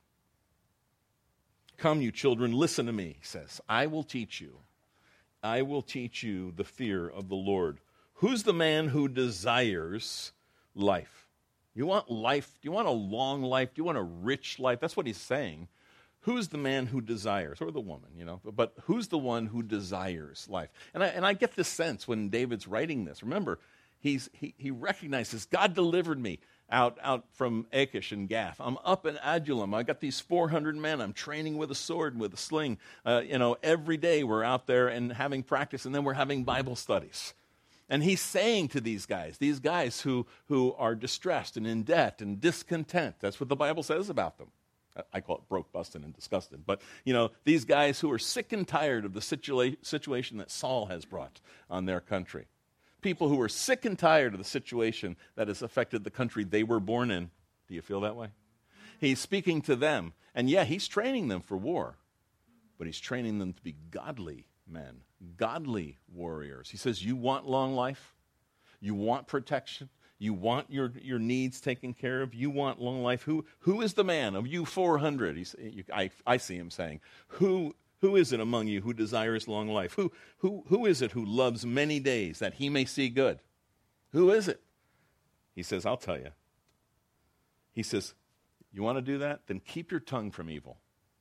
Come, you children, listen to me, he says. I will teach you. I will teach you the fear of the Lord. Who's the man who desires life? You want life? Do you want a long life? Do you want a rich life? That's what he's saying. Who's the man who desires? Or the woman, you know. But, but who's the one who desires life? And I, and I get this sense when David's writing this. Remember, he's, he, he recognizes, God delivered me out, out from Achish and Gath. I'm up in Adullam. I got these four hundred men. I'm training with a sword and with a sling. Uh, you know, every day we're out there and having practice, and then we're having Bible studies. And he's saying to these guys, these guys who, who are distressed and in debt and discontent, that's what the Bible says about them. I call it broke, busted, and disgusted. But, you know, these guys who are sick and tired of the situa- situation that Saul has brought on their country. People who are sick and tired of the situation that has affected the country they were born in. Do you feel that way? He's speaking to them. And yeah, he's training them for war. But he's training them to be godly men, godly warriors. He says, you want long life? You want protection? You want your, your needs taken care of? You want long life? Who, who is the man of you four hundred? He's, you, I, I see him saying, who Who is it among you who desires long life? Who, who, who is it who loves many days that he may see good? Who is it? He says, I'll tell you. He says, you want to do that? Then keep your tongue from evil.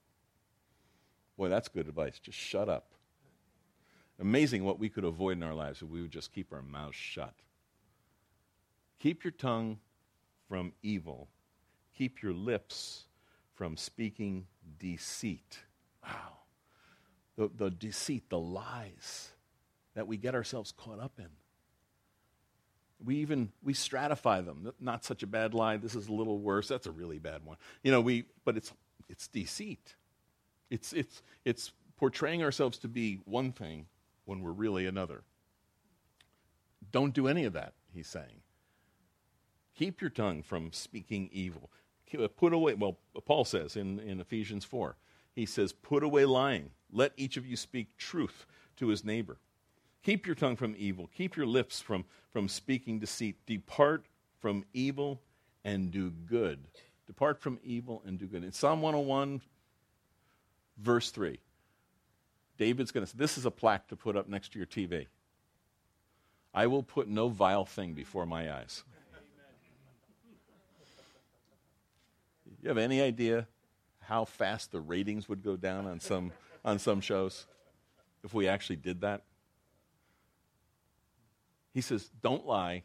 Boy, that's good advice. Just shut up. Amazing what we could avoid in our lives if we would just keep our mouths shut. Keep your tongue from evil. Keep your lips from speaking deceit. Wow. The, the deceit, the lies that we get ourselves caught up in. We even, we stratify them. Not such a bad lie. This is a little worse. That's a really bad one. You know, we, but it's, it's deceit. It's, it's, it's portraying ourselves to be one thing when we're really another. Don't do any of that, he's saying. Keep your tongue from speaking evil. Put away, well, Paul says in, in Ephesians four, he says, put away lying. Let each of you speak truth to his neighbor. Keep your tongue from evil. Keep your lips from, from speaking deceit. Depart from evil and do good. Depart from evil and do good. In Psalm one oh one, verse three, David's going to say, this is a plaque to put up next to your T V. I will put no vile thing before my eyes. You have any idea how fast the ratings would go down on some on some shows if we actually did that? He says, don't lie.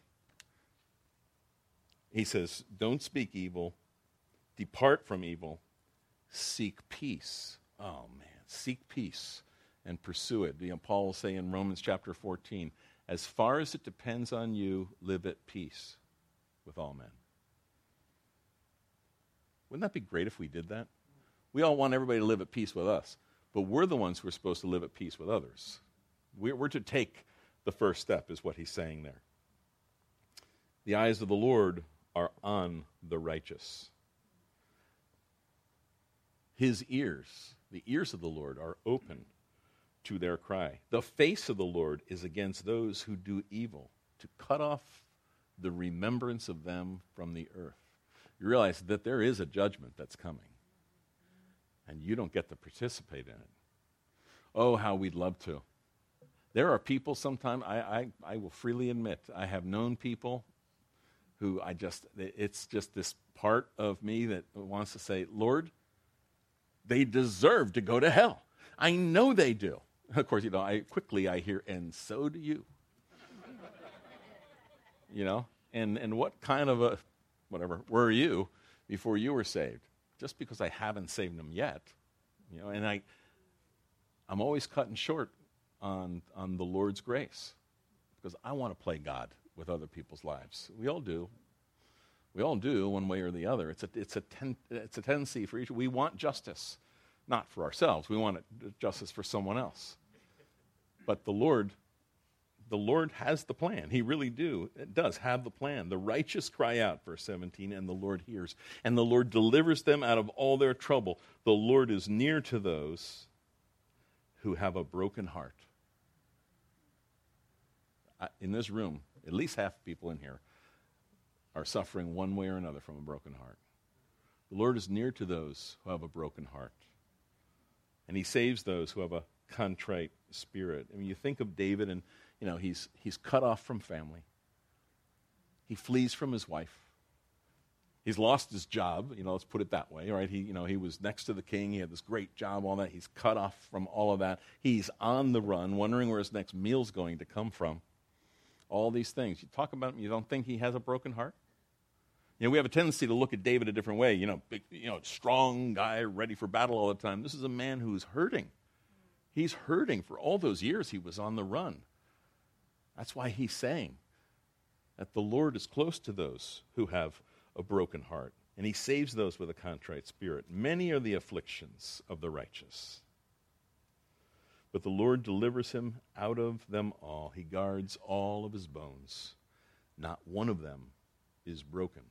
He says, don't speak evil. Depart from evil. Seek peace. Oh, man. Seek peace and pursue it. You know, Paul will say in Romans chapter fourteen, as far as it depends on you, live at peace with all men. Wouldn't that be great if we did that? We all want everybody to live at peace with us, but we're the ones who are supposed to live at peace with others. We're, we're to take the first step, is what he's saying there. The eyes of the Lord are on the righteous. His ears, the ears of the Lord, are open to their cry. The face of the Lord is against those who do evil, to cut off the remembrance of them from the earth. You realize that there is a judgment that's coming, and you don't get to participate in it. Oh, how we'd love to. There are people sometimes, I, I, I will freely admit, I have known people who I just, it's just this part of me that wants to say, Lord, they deserve to go to hell. I know they do. Of course, you know, I quickly I hear, and so do you. You know, and, and what kind of a, whatever, were you before you were saved? Just because I haven't saved them yet, you know, and I, I'm always cutting short on on the Lord's grace because I want to play God with other people's lives. We all do. We all do one way or the other. It's a it's a ten, it's a tendency for each. We want justice, not for ourselves. We want justice for someone else. But the Lord, the Lord has the plan. He really do. It does have the plan. The righteous cry out, verse seventeen, and the Lord hears. And the Lord delivers them out of all their trouble. The Lord is near to those who have a broken heart. In this room, at least half the people in here are suffering one way or another from a broken heart. The Lord is near to those who have a broken heart. And he saves those who have a contrite spirit. I mean, you think of David and, you know, he's he's cut off from family. He flees from his wife. He's lost his job, you know, let's put it that way, right? He, you know, he was next to the king. He had this great job, all that. He's cut off from all of that. He's on the run, wondering where his next meal's going to come from. All these things. You talk about him, you don't think he has a broken heart? You know, we have a tendency to look at David a different way. You know, big, you know, strong guy, ready for battle all the time. This is a man who's hurting. He's hurting for all those years he was on the run. That's why he's saying that the Lord is close to those who have a broken heart, and he saves those with a contrite spirit. Many are the afflictions of the righteous, but the Lord delivers him out of them all. He guards all of his bones. Not one of them is broken.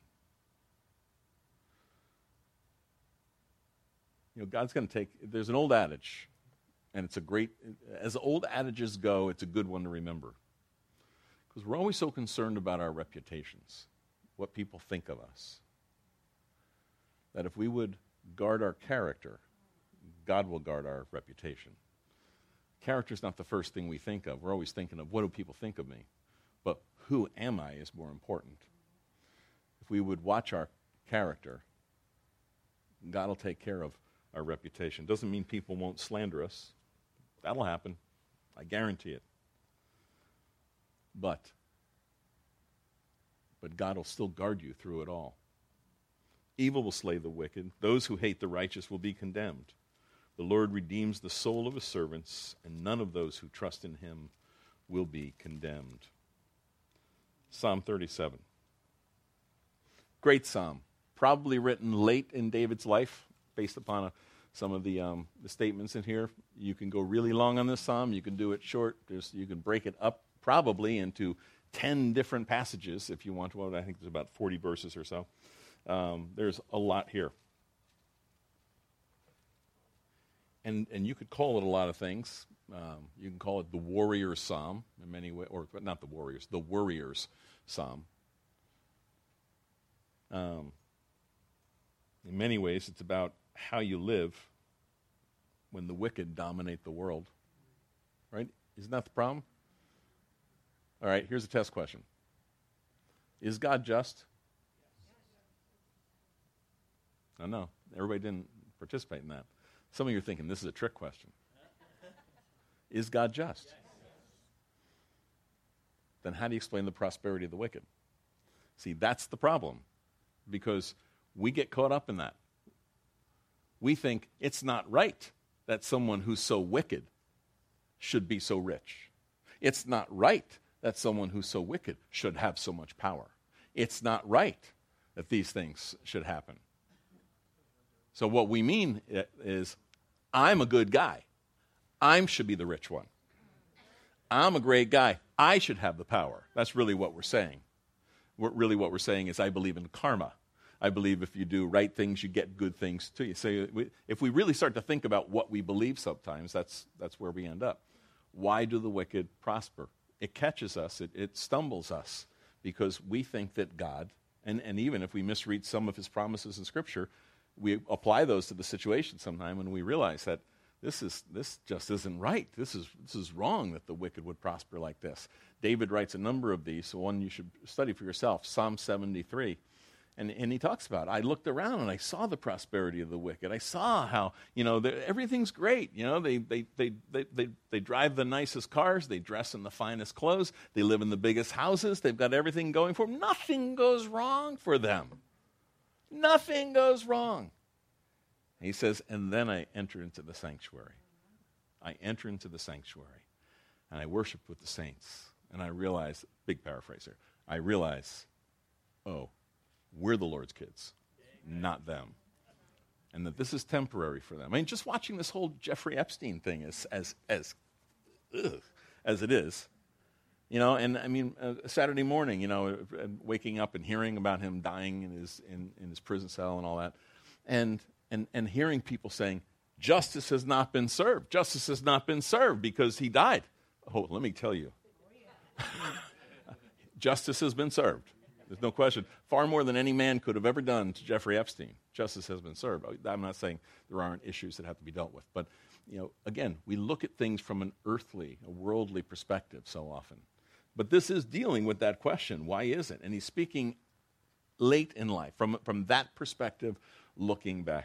You know, God's going to take, there's an old adage, and it's a great, as old adages go, it's a good one to remember. Because we're always so concerned about our reputations, what people think of us, that if we would guard our character, God will guard our reputation. Character is not the first thing we think of. We're always thinking of, what do people think of me? But who am I is more important. If we would watch our character, God will take care of our reputation. Doesn't mean people won't slander us. That'll happen. I guarantee it. But, but God will still guard you through it all. Evil will slay the wicked. Those who hate the righteous will be condemned. The Lord redeems the soul of his servants, and none of those who trust in him will be condemned. Psalm thirty-seven. Great psalm. Probably written late in David's life, based upon a, some of the, um, the statements in here. You can go really long on this psalm. You can do it short. There's, you can break it up probably into ten different passages if you want to. Well, I think there's about forty verses or so. Um, there's a lot here. And and you could call it a lot of things. Um, you can call it the warrior psalm in many ways, or not the warriors, the warrior's psalm. Um, in many ways, it's about how you live when the wicked dominate the world. Right? Isn't that the problem? All right, here's a test question. Is God just? I know. Everybody didn't participate in that. Some of you are thinking, this is a trick question. Is God just? Then how do you explain the prosperity of the wicked? See, that's the problem. Because we get caught up in that. We think it's not right that someone who's so wicked should be so rich. It's not right that someone who's so wicked should have so much power. It's not right that these things should happen. So what we mean is, I'm a good guy. I should be the rich one. I'm a great guy. I should have the power. That's really what we're saying. What, really what we're saying is I believe in karma. I believe if you do right things, you get good things to you. So we, if we really start to think about what we believe sometimes, that's, that's where we end up. Why do the wicked prosper? It catches us. It, it stumbles us because we think that God, and, and even if we misread some of his promises in Scripture, we apply those to the situation sometime and we realize that this is this just isn't right. This is this is wrong that the wicked would prosper like this. David writes a number of these, so one you should study for yourself, Psalm seventy-three. And, and he talks about, I looked around and I saw the prosperity of the wicked. I saw how, you know, everything's great. You know, they, they, they, they, they, they drive the nicest cars. They dress in the finest clothes. They live in the biggest houses. They've got everything going for them. Nothing goes wrong for them. Nothing goes wrong. He says, and then I enter into the sanctuary. I enter into the sanctuary, and I worship with the saints. And I realize, big paraphrase here, I realize, oh, we're the Lord's kids, not them. And that this is temporary for them. I mean, just watching this whole Jeffrey Epstein thing as as as ugh, as it is, you know. And I mean, uh, Saturday morning, you know, uh, waking up and hearing about him dying in his in, in his prison cell and all that, and and and hearing people saying justice has not been served. Justice has not been served because he died. Oh, let me tell you, justice has been served. There's no question. Far more than any man could have ever done to Jeffrey Epstein. Justice has been served. I'm not saying there aren't issues that have to be dealt with. But, you know, again, we look at things from an earthly, a worldly perspective so often. But this is dealing with that question. Why is it? And he's speaking late in life, from, from that perspective, looking back.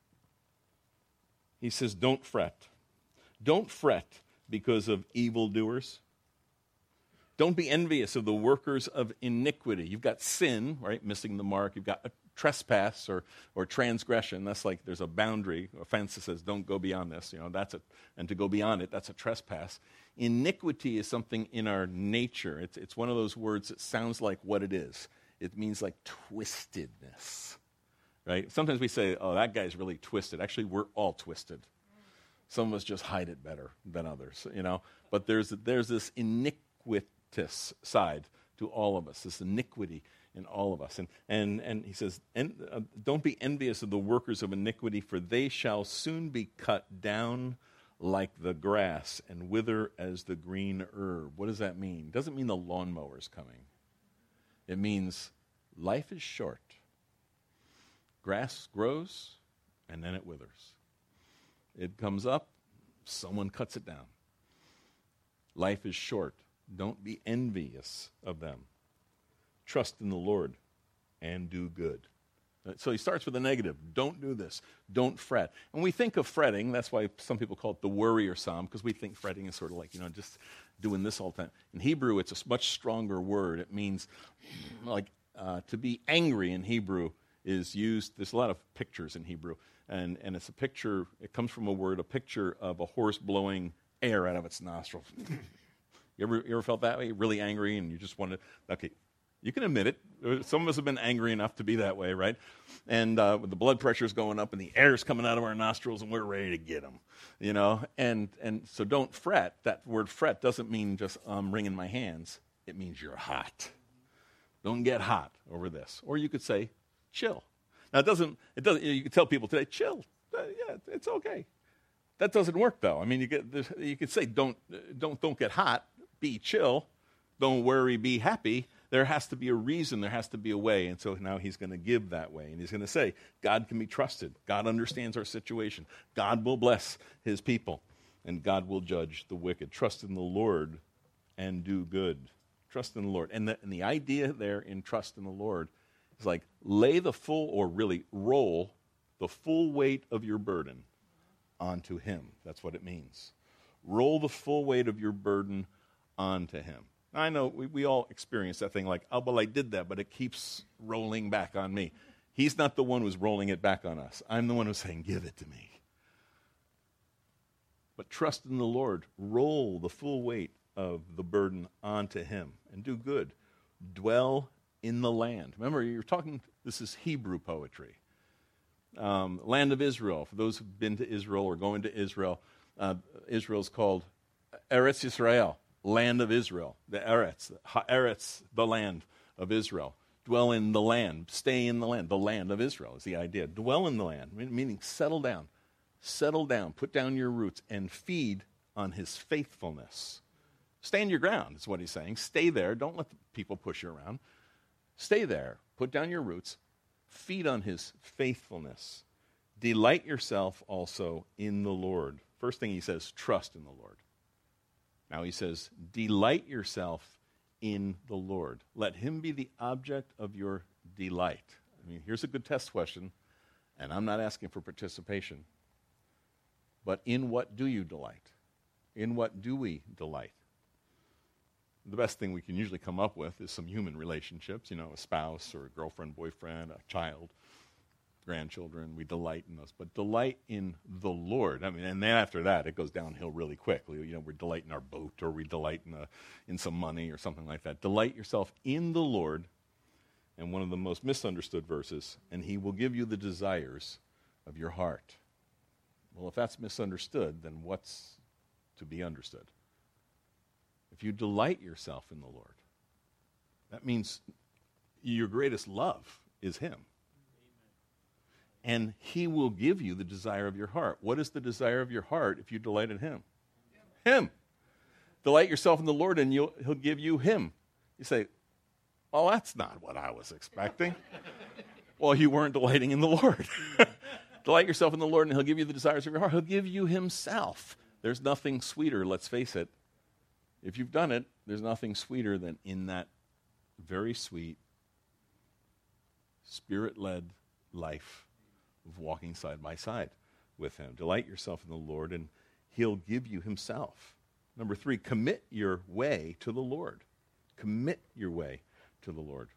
He says, don't fret. Don't fret because of evildoers. Don't be envious of the workers of iniquity. You've got sin, right, missing the mark. You've got a trespass or or transgression. That's like there's a boundary, a fence that says don't go beyond this. You know, that's a, and to go beyond it, that's a trespass. Iniquity is something in our nature. It's it's one of those words that sounds like what it is. It means like twistedness, right? Sometimes we say, oh, that guy's really twisted. Actually, we're all twisted. Some of us just hide it better than others, you know. But there's there's this iniquity side to all of us, this iniquity in all of us. And and and he says, en- uh, don't be envious of the workers of iniquity, for they shall soon be cut down like the grass and wither as the green herb. What does that mean? It doesn't mean the lawnmower's coming. It means life is short. Grass grows, and then it withers. It comes up, someone cuts it down. Life is short. Don't be envious of them. Trust in the Lord and do good. So he starts with a negative. Don't do this. Don't fret. And we think of fretting, that's why some people call it the warrior psalm, because we think fretting is sort of like, you know, just doing this all the time. In Hebrew, it's a much stronger word. It means, like, uh, to be angry in Hebrew is used, there's a lot of pictures in Hebrew, and, and it's a picture, it comes from a word, a picture of a horse blowing air out of its nostrils. You ever, you ever felt that way? Really angry and you just wanted, okay, you can admit it. Some of us have been angry enough to be that way, right? And uh, with the blood pressure's going up and the air's coming out of our nostrils and we're ready to get them, you know? And and so don't fret. That word fret doesn't mean just um, wringing my hands. it means you're hot. Don't get hot over this. Or you could say, chill. Now, it doesn't, it doesn't, you can tell people today, chill. Uh, yeah, it's okay. That doesn't work, though. I mean, you get, you could say, don't, don't, don't get hot, be chill. Don't worry, be happy. There has to be a reason. There has to be a way. And so now he's going to give that way. And he's going to say, God can be trusted. God understands our situation. God will bless his people. And God will judge the wicked. Trust in the Lord and do good. Trust in the Lord. And the, and the idea there in trust in the Lord is like lay the full, or really roll the full weight of your burden onto him. That's what it means. Roll the full weight of your burden onto him. I know we, we all experience that thing like, oh, well, I did that, but it keeps rolling back on me. He's not the one who's rolling it back on us. I'm the one who's saying, give it to me. But trust in the Lord. Roll the full weight of the burden onto him and do good. Dwell in the land. Remember, you're talking, this is Hebrew poetry. Um, land of Israel. For those who've been to Israel or going to Israel, uh, Israel's called Eretz Yisrael. Land of Israel, the Eretz, Eretz, the land of Israel. Dwell in the land, stay in the land. The land of Israel is the idea. Dwell in the land, meaning settle down. Settle down, put down your roots, and feed on his faithfulness. Stand your ground is what he's saying. Stay there. Don't let the people push you around. Stay there. Put down your roots. Feed on his faithfulness. Delight yourself also in the Lord. First thing he says, trust in the Lord. Now he says, delight yourself in the Lord. Let him be the object of your delight. I mean, here's a good test question, and I'm not asking for participation. But in what do you delight? In what do we delight? The best thing we can usually come up with is some human relationships, you know, a spouse or a girlfriend, boyfriend, a child, grandchildren. We delight in those. But delight in the Lord. I mean, and then after that, it goes downhill really quickly. You know, we delight in our boat, or we delight in, a, in some money or something like that. Delight yourself in the Lord. And one of the most misunderstood verses, and he will give you the desires of your heart. Well, if that's misunderstood, then what's to be understood? If you delight yourself in the Lord, that means your greatest love is him. And he will give you the desire of your heart. What is the desire of your heart if you delight in him? Him. Delight yourself in the Lord, and you'll, he'll give you him. You say, oh, that's not what I was expecting. Well, you weren't delighting in the Lord. Delight yourself in the Lord, and he'll give you the desires of your heart. He'll give you himself. There's nothing sweeter, let's face it. If you've done it, there's nothing sweeter than in that very sweet, spirit-led life of walking side by side with him. Delight yourself in the Lord, and he'll give you himself. Number three, commit your way to the Lord. Commit your way to the Lord.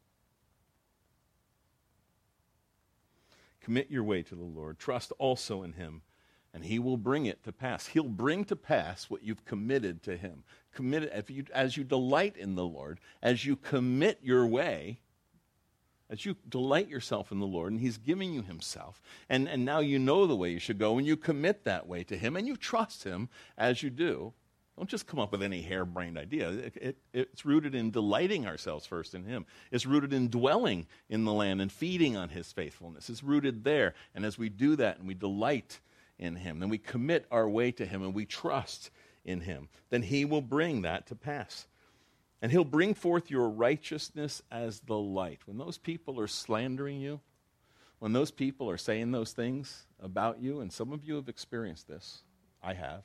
Commit your way to the Lord. Trust also in him, and he will bring it to pass. He'll bring to pass what you've committed to him. Commit it, if you, as you delight in the Lord, as you commit your way, as you delight yourself in the Lord, and he's giving you himself, and, and now you know the way you should go, and you commit that way to him, and you trust him as you do. Don't just come up with any harebrained idea. It, it, it's rooted in delighting ourselves first in him. It's rooted in dwelling in the land and feeding on his faithfulness. It's rooted there, and as we do that and we delight in him, then we commit our way to him and we trust in him, then he will bring that to pass. And he'll bring forth your righteousness as the light. When those people are slandering you, when those people are saying those things about you, and some of you have experienced this, I have.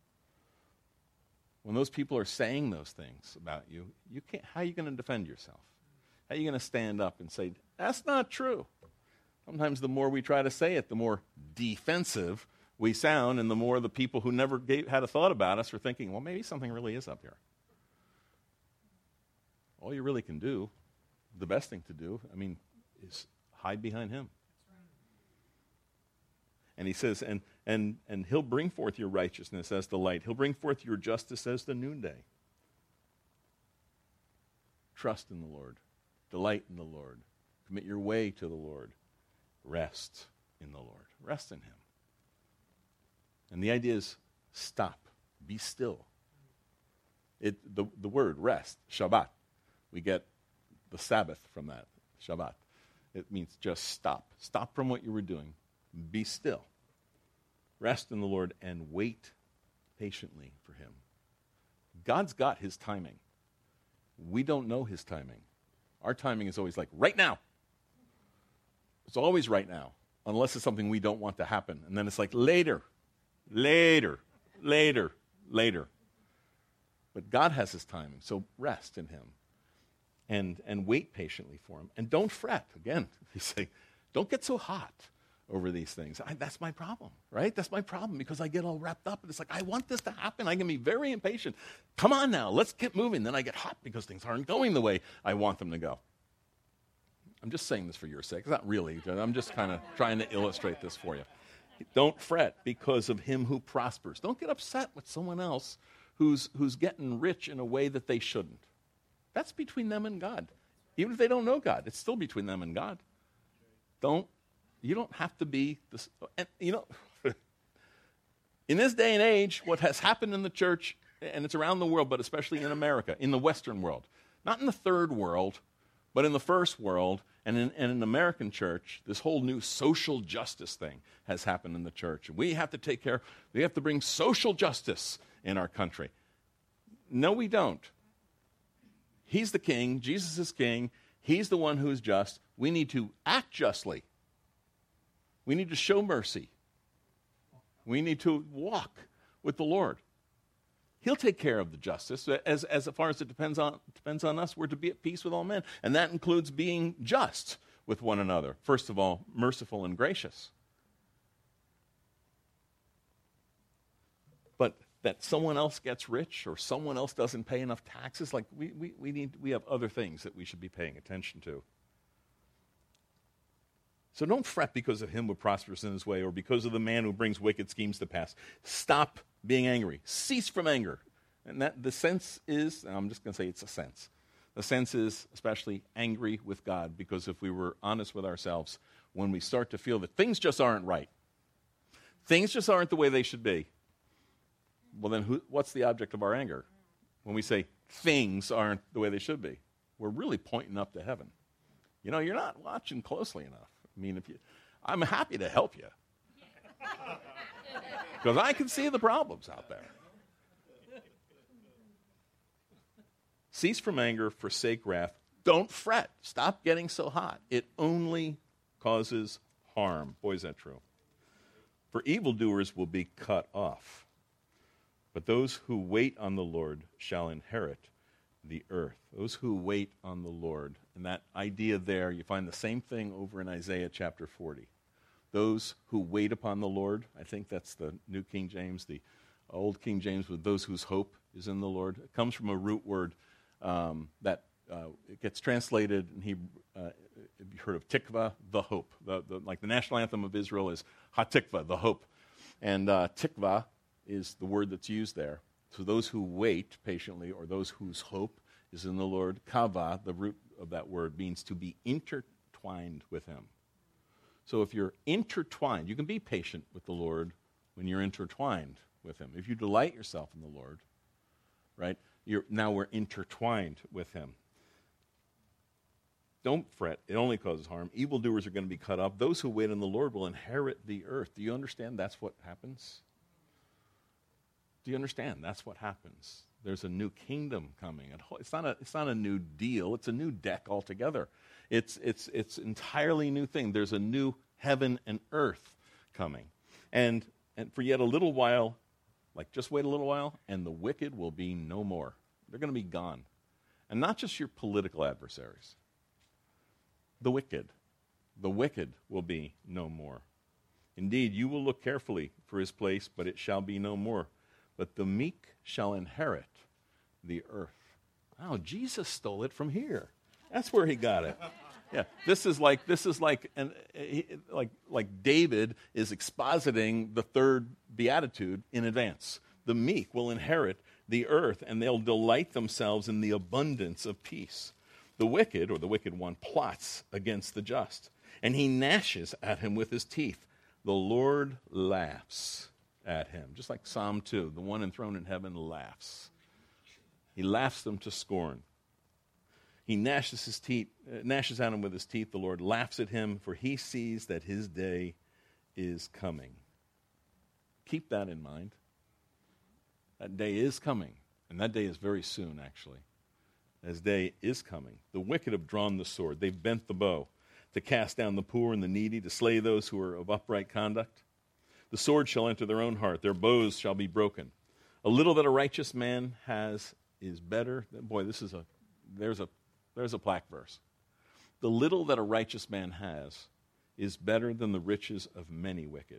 When those people are saying those things about you, you can't, how are you going to defend yourself? How are you going to stand up and say, that's not true? Sometimes the more we try to say it, the more defensive we sound, and the more the people who never gave, had a thought about us are thinking, well, maybe something really is up here. All you really can do, the best thing to do, I mean, is hide behind him. And he says, and, and, and he'll bring forth your righteousness as the light. He'll bring forth your justice as the noonday. Trust in the Lord. Delight in the Lord. Commit your way to the Lord. Rest in the Lord. Rest in him. And the idea is stop. Be still. It, the, the word rest, Shabbat, we get the Sabbath from that, Shabbat. It means just stop. Stop from what you were doing. Be still. Rest in the Lord and wait patiently for him. God's got his timing. We don't know his timing. Our timing is always like, right now. It's always right now, unless it's something we don't want to happen. And then it's like, later, later, later, later. But God has his timing, so rest in him and, and wait patiently for him. And don't fret. Again, you say, don't get so hot over these things. I, that's my problem, right? That's my problem because I get all wrapped up and it's like, I want this to happen. I can be very impatient. Come on now, let's get moving. Then I get hot because things aren't going the way I want them to go. I'm just saying this for your sake. It's not really. I'm just kind of trying to illustrate this for you. Don't fret because of him who prospers. Don't get upset with someone else who's who's getting rich in a way that they shouldn't. That's between them and God. Even if they don't know God, it's still between them and God. Don't, you don't have to be, this, and you know, in this day and age, what has happened in the church, and it's around the world, but especially in America, in the Western world, not in the third world, but in the first world, and in, and in American church, this whole new social justice thing has happened in the church. We have to take care, we have to bring social justice in our country. No, we don't. He's the king. Jesus is king. He's the one who is just. We need to act justly. We need to show mercy. We need to walk with the Lord. He'll take care of the justice. As, as far as it depends on, depends on us, we're to be at peace with all men. And that includes being just with one another. First of all, merciful and gracious. But that someone else gets rich or someone else doesn't pay enough taxes, like we, we, we need we have other things that we should be paying attention to. So don't fret because of him who prospers in his way or because of the man who brings wicked schemes to pass. Stop being angry. Cease from anger. And that the sense is, and I'm just going to say it's a sense. The sense is especially angry with God, because if we were honest with ourselves, when we start to feel that things just aren't right, things just aren't the way they should be, well then who, what's the object of our anger? When we say things aren't the way they should be, we're really pointing up to heaven. You know, you're not watching closely enough. I mean, if you, I'm happy to help you. Because I can see the problems out there. Cease from anger, forsake wrath. Don't fret. Stop getting so hot. It only causes harm. Boy, is that true. For evildoers will be cut off, but those who wait on the Lord shall inherit the earth. Those who wait on the Lord. And that idea there, you find the same thing over in Isaiah chapter forty. Those who wait upon the Lord, I think that's the New King James, the Old King James with those whose hope is in the Lord. It comes from a root word um, that uh, it gets translated in Hebrew. Uh, have you heard of tikva, the hope? The, the, like the national anthem of Israel is hatikva, the hope. And uh, tikva is the word that's used there. So those who wait patiently, or those whose hope is in the Lord. Kava, the root of that word, means to be intertwined with him. So if you're intertwined, you can be patient with the Lord when you're intertwined with him. If you delight yourself in the Lord, right, you're, now we're intertwined with him. Don't fret. It only causes harm. Evildoers are going to be cut off. Those who wait on the Lord will inherit the earth. Do you understand that's what happens? Do you understand that's what happens? There's a new kingdom coming. It's not a, it's not a new deal. It's a new deck altogether. It's, it's, it's entirely new thing. There's a new heaven and earth coming. And, and for yet a little while, like just wait a little while, and the wicked will be no more. They're going to be gone. And not just your political adversaries. The wicked. The wicked will be no more. Indeed, you will look carefully for his place, but it shall be no more. But the meek shall inherit the earth. Oh, Jesus stole it from here. That's where he got it. Yeah, this is like this is like an he, like like David is expositing the third beatitude in advance. The meek will inherit the earth, and they'll delight themselves in the abundance of peace. The wicked, or the wicked one, plots against the just, and he gnashes at him with his teeth. The Lord laughs at him. Just like Psalm two, the one enthroned in heaven laughs. He laughs them to scorn. He gnashes his teeth, uh, gnashes at him with his teeth. The Lord laughs at him, for he sees that his day is coming. Keep that in mind. That day is coming, and that day is very soon, actually. His day is coming. The wicked have drawn the sword. They've bent the bow to cast down the poor and the needy, to slay those who are of upright conduct. The sword shall enter their own heart. Their bows shall be broken. A little that a righteous man has is better. Boy, this is a, there's a, there's a plaque verse. The little that a righteous man has is better than the riches of many wicked.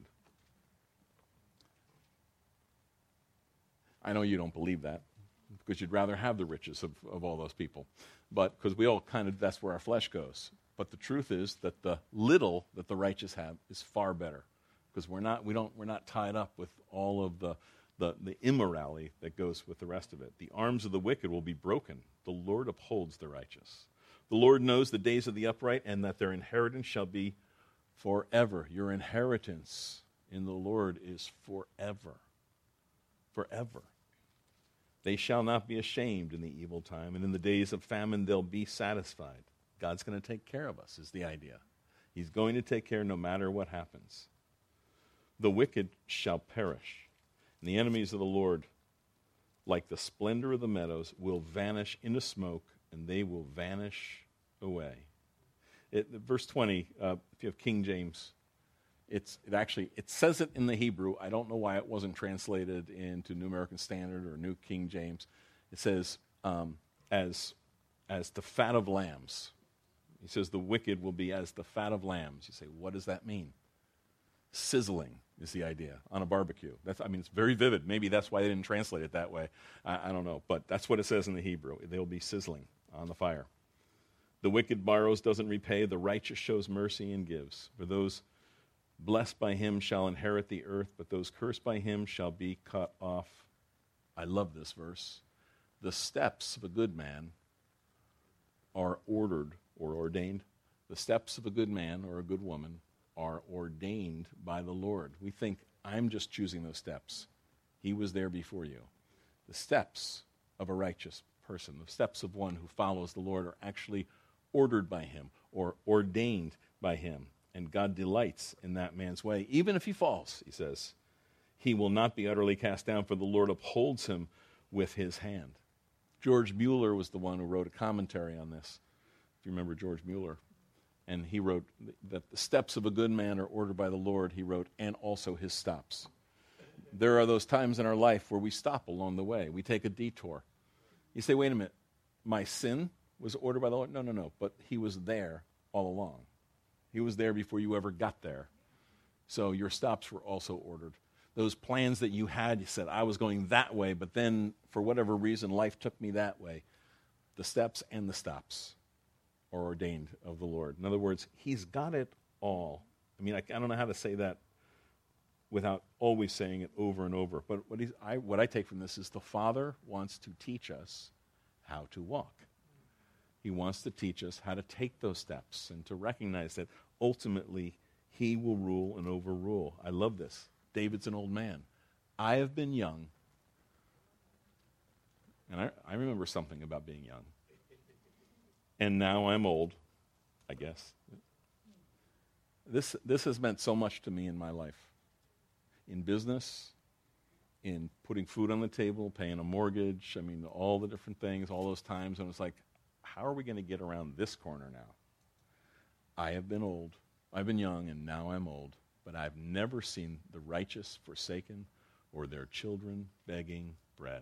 I know you don't believe that, because you'd rather have the riches of, of all those people. But because we all kind of, that's where our flesh goes. But the truth is that the little that the righteous have is far better. Because we're not, we don't, we're not tied up with all of the, the, the immorality that goes with the rest of it. The arms of the wicked will be broken. The Lord upholds the righteous. The Lord knows the days of the upright, and that their inheritance shall be forever. Your inheritance in the Lord is forever. Forever. They shall not be ashamed in the evil time, and in the days of famine they'll be satisfied. God's going to take care of us, is the idea. He's going to take care no matter what happens. The wicked shall perish, and the enemies of the Lord, like the splendor of the meadows, will vanish into smoke, and they will vanish away. It, verse twenty, uh, if you have King James, it's it actually it says it in the Hebrew. I don't know why it wasn't translated into New American Standard or New King James. It says um, as as the fat of lambs. He says the wicked will be as the fat of lambs. You say, what does that mean? Sizzling is the idea on a barbecue. That's, I mean, it's very vivid. Maybe that's why they didn't translate it that way. I, I don't know. But that's what it says in the Hebrew. They'll be sizzling on the fire. The wicked borrows, doesn't repay. The righteous shows mercy and gives. For those blessed by him shall inherit the earth, but those cursed by him shall be cut off. I love this verse. The steps of a good man are ordered or ordained. The steps of a good man or a good woman are ordained by the Lord. We think, I'm just choosing those steps. He was there before you. The steps of a righteous person, the steps of one who follows the Lord, are actually ordered by him or ordained by him. And God delights in that man's way. Even if he falls, he says, he will not be utterly cast down, for the Lord upholds him with his hand. George Mueller was the one who wrote a commentary on this. If you remember George Mueller. And he wrote that the steps of a good man are ordered by the Lord, he wrote, and also his stops. There are those times in our life where we stop along the way. We take a detour. You say, wait a minute, my sin was ordered by the Lord? No, no, no, but he was there all along. He was there before you ever got there. So your stops were also ordered. Those plans that you had, you said, I was going that way, but then for whatever reason, life took me that way. The steps and the stops are ordained of the Lord. In other words, he's got it all. I mean, I, I don't know how to say that without always saying it over and over. But what, he's, I, what I take from this is the Father wants to teach us how to walk. He wants to teach us how to take those steps and to recognize that ultimately he will rule and overrule. I love this. David's an old man. I have been young. And I, I remember something about being young. And now I'm old, I guess. This this has meant so much to me in my life. In business, in putting food on the table, paying a mortgage, I mean, all the different things, all those times. And it's like, how are we going to get around this corner now? I have been old. I've been young, and now I'm old. But I've never seen the righteous forsaken or their children begging bread.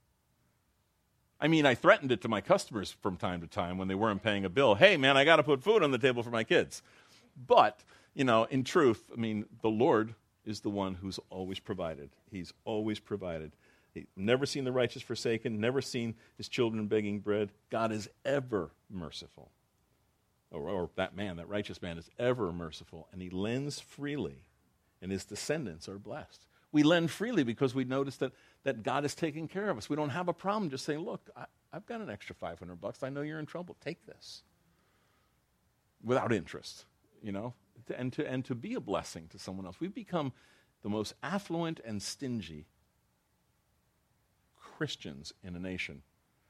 I mean, I threatened it to my customers from time to time when they weren't paying a bill. Hey, man, I got to put food on the table for my kids. But, you know, in truth, I mean, the Lord is the one who's always provided. He's always provided. He's never seen the righteous forsaken, never seen his children begging bread. God is ever merciful. Or, or that man, that righteous man is ever merciful, and he lends freely, and his descendants are blessed. We lend freely because we notice that, that God is taking care of us. We don't have a problem just saying, look, I, I've got an extra five hundred bucks. I know you're in trouble. Take this. Without interest, you know, and to, and to be a blessing to someone else. We've become the most affluent and stingy Christians in a nation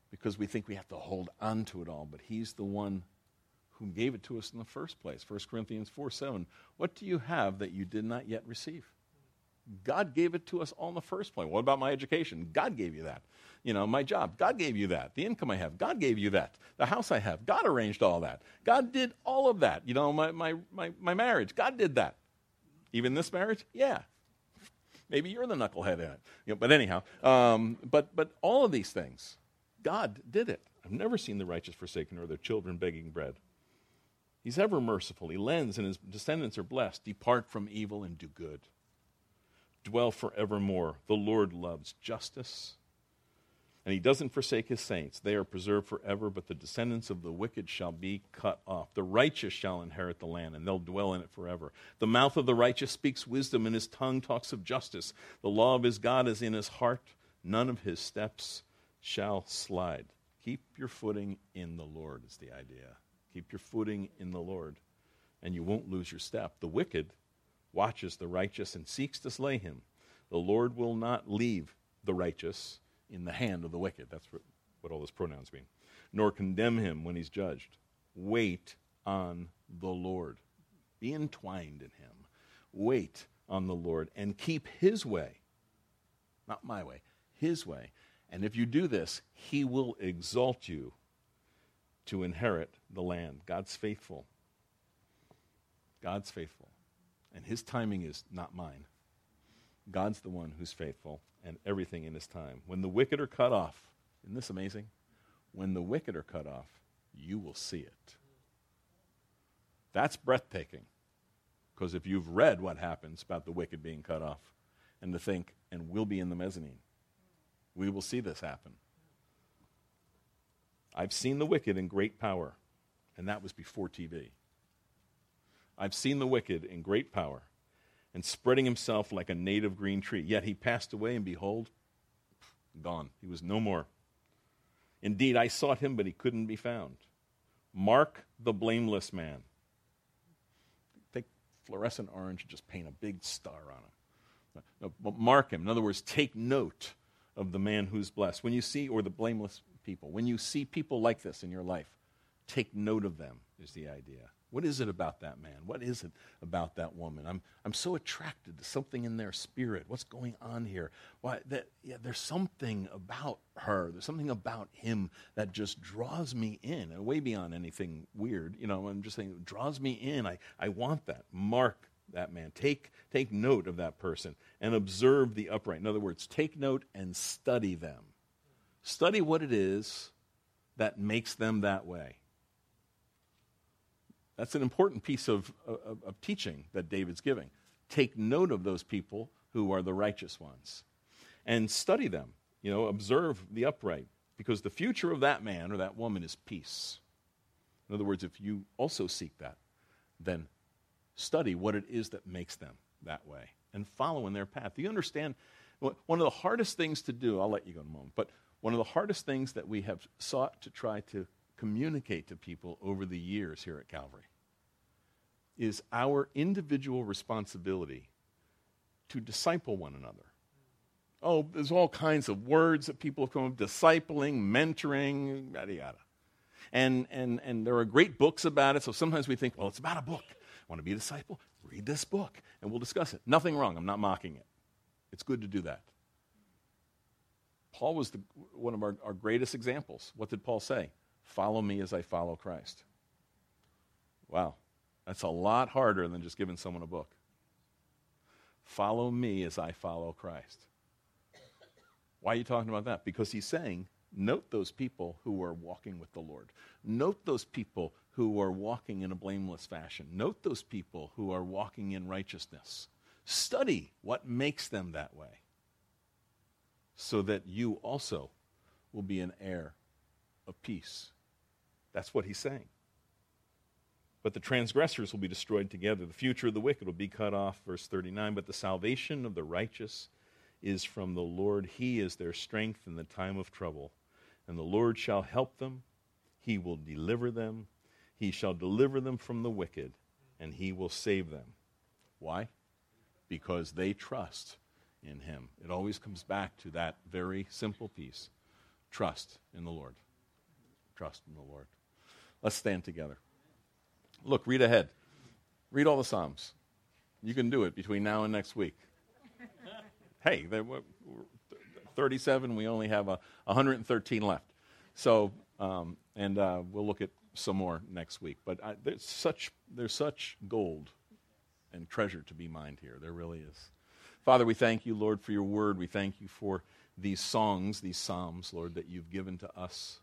because we think we have to hold on to it all, but he's the one who gave it to us in the first place. First Corinthians four seven. What do you have that you did not yet receive? God gave it to us all in the first place. What about my education? God gave you that. You know, my job, God gave you that. The income I have, God gave you that. The house I have, God arranged all that. God did all of that. You know, my my my, my marriage, God did that. Even this marriage? Yeah. Maybe you're the knucklehead in it. You know, but anyhow, um, but but all of these things, God did it. I've never seen the righteous forsaken or their children begging bread. He's ever merciful. He lends, and his descendants are blessed. Depart from evil and do good. Dwell forevermore. The Lord loves justice, and he doesn't forsake his saints. They are preserved forever, but the descendants of the wicked shall be cut off. The righteous shall inherit the land, and they'll dwell in it forever. The mouth of the righteous speaks wisdom, and his tongue talks of justice. The law of his God is in his heart. None of his steps shall slide. Keep your footing in the Lord is the idea. Keep your footing in the Lord, and you won't lose your step. The wicked watches the righteous and seeks to slay him. The Lord will not leave the righteous in the hand of the wicked. That's what, what all those pronouns mean. Nor condemn him when he's judged. Wait on the Lord. Be entwined in him. Wait on the Lord and keep his way. Not my way, his way. And if you do this, he will exalt you to inherit the land. God's faithful. God's faithful. And his timing is not mine. God's the one who's faithful, and everything in his time. When the wicked are cut off, isn't this amazing? When the wicked are cut off, you will see it. That's breathtaking. Because if you've read what happens about the wicked being cut off, and to think, and we'll be in the mezzanine, we will see this happen. I've seen the wicked in great power, and that was before T V. I've seen the wicked in great power and spreading himself like a native green tree. Yet he passed away, and behold, gone. He was no more. Indeed, I sought him, but he couldn't be found. Mark the blameless man. Take fluorescent orange and just paint a big star on him. No, but mark him. In other words, take note of the man who's blessed. When you see, or the blameless people, when you see people like this in your life, take note of them is the idea. What is it about that man? What is it about that woman? I'm I'm so attracted to something in their spirit. What's going on here? Why that yeah, there's something about her. There's something about him that just draws me in, and way beyond anything weird. You know, I'm just saying it draws me in. I, I want that. Mark that man. Take take note of that person and observe the upright. In other words, take note and study them. Study what it is that makes them that way. That's an important piece of, of, of teaching that David's giving. Take note of those people who are the righteous ones and study them. You know, observe the upright, because the future of that man or that woman is peace. In other words, if you also seek that, then study what it is that makes them that way and follow in their path. Do you understand? One of the hardest things to do, I'll let you go in a moment, but one of the hardest things that we have sought to try to communicate to people over the years here at Calvary is our individual responsibility to disciple one another. Oh, there's all kinds of words that people have come up with, discipling, mentoring, yada, yada. And, and, and there are great books about it, so sometimes we think, well, it's about a book. Want to be a disciple? Read this book, and we'll discuss it. Nothing wrong. I'm not mocking it. It's good to do that. Paul was the, one of our, our greatest examples. What did Paul say? Follow me as I follow Christ. Wow, that's a lot harder than just giving someone a book. Follow me as I follow Christ. Why are you talking about that? Because he's saying, note those people who are walking with the Lord. Note those people who are walking in a blameless fashion. Note those people who are walking in righteousness. Study what makes them that way, so that you also will be an heir of peace. That's what he's saying. But the transgressors will be destroyed together. The future of the wicked will be cut off. Verse thirty-nine, but the salvation of the righteous is from the Lord. He is their strength in the time of trouble. And the Lord shall help them. He will deliver them. He shall deliver them from the wicked, and he will save them. Why? Because they trust in him. It always comes back to that very simple piece. trust in the Lord. Trust in the Lord. Let's stand together. Look, read ahead. Read all the Psalms. You can do it between now and next week. Hey, there were thirty-seven. We only have a one hundred thirteen left. So, um, and uh, we'll look at some more next week. But I, there's such there's such gold and treasure to be mined here. There really is. Father, we thank you, Lord, for your word. We thank you for these songs, these psalms, Lord, that you've given to us,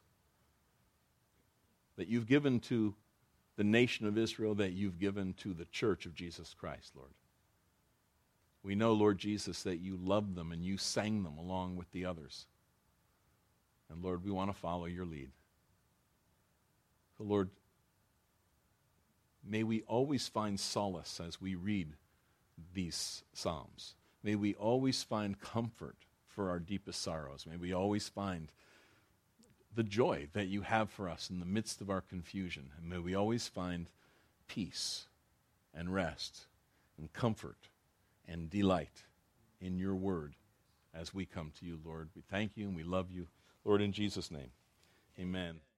that you've given to the nation of Israel, that you've given to the church of Jesus Christ, Lord. We know, Lord Jesus, that you loved them and you sang them along with the others. And Lord, we want to follow your lead. So Lord, may we always find solace as we read these psalms. May we always find comfort for our deepest sorrows. May we always find the joy that you have for us in the midst of our confusion. And may we always find peace and rest and comfort and delight in your word as we come to you, Lord. We thank you and we love you. Lord, in Jesus' name, amen.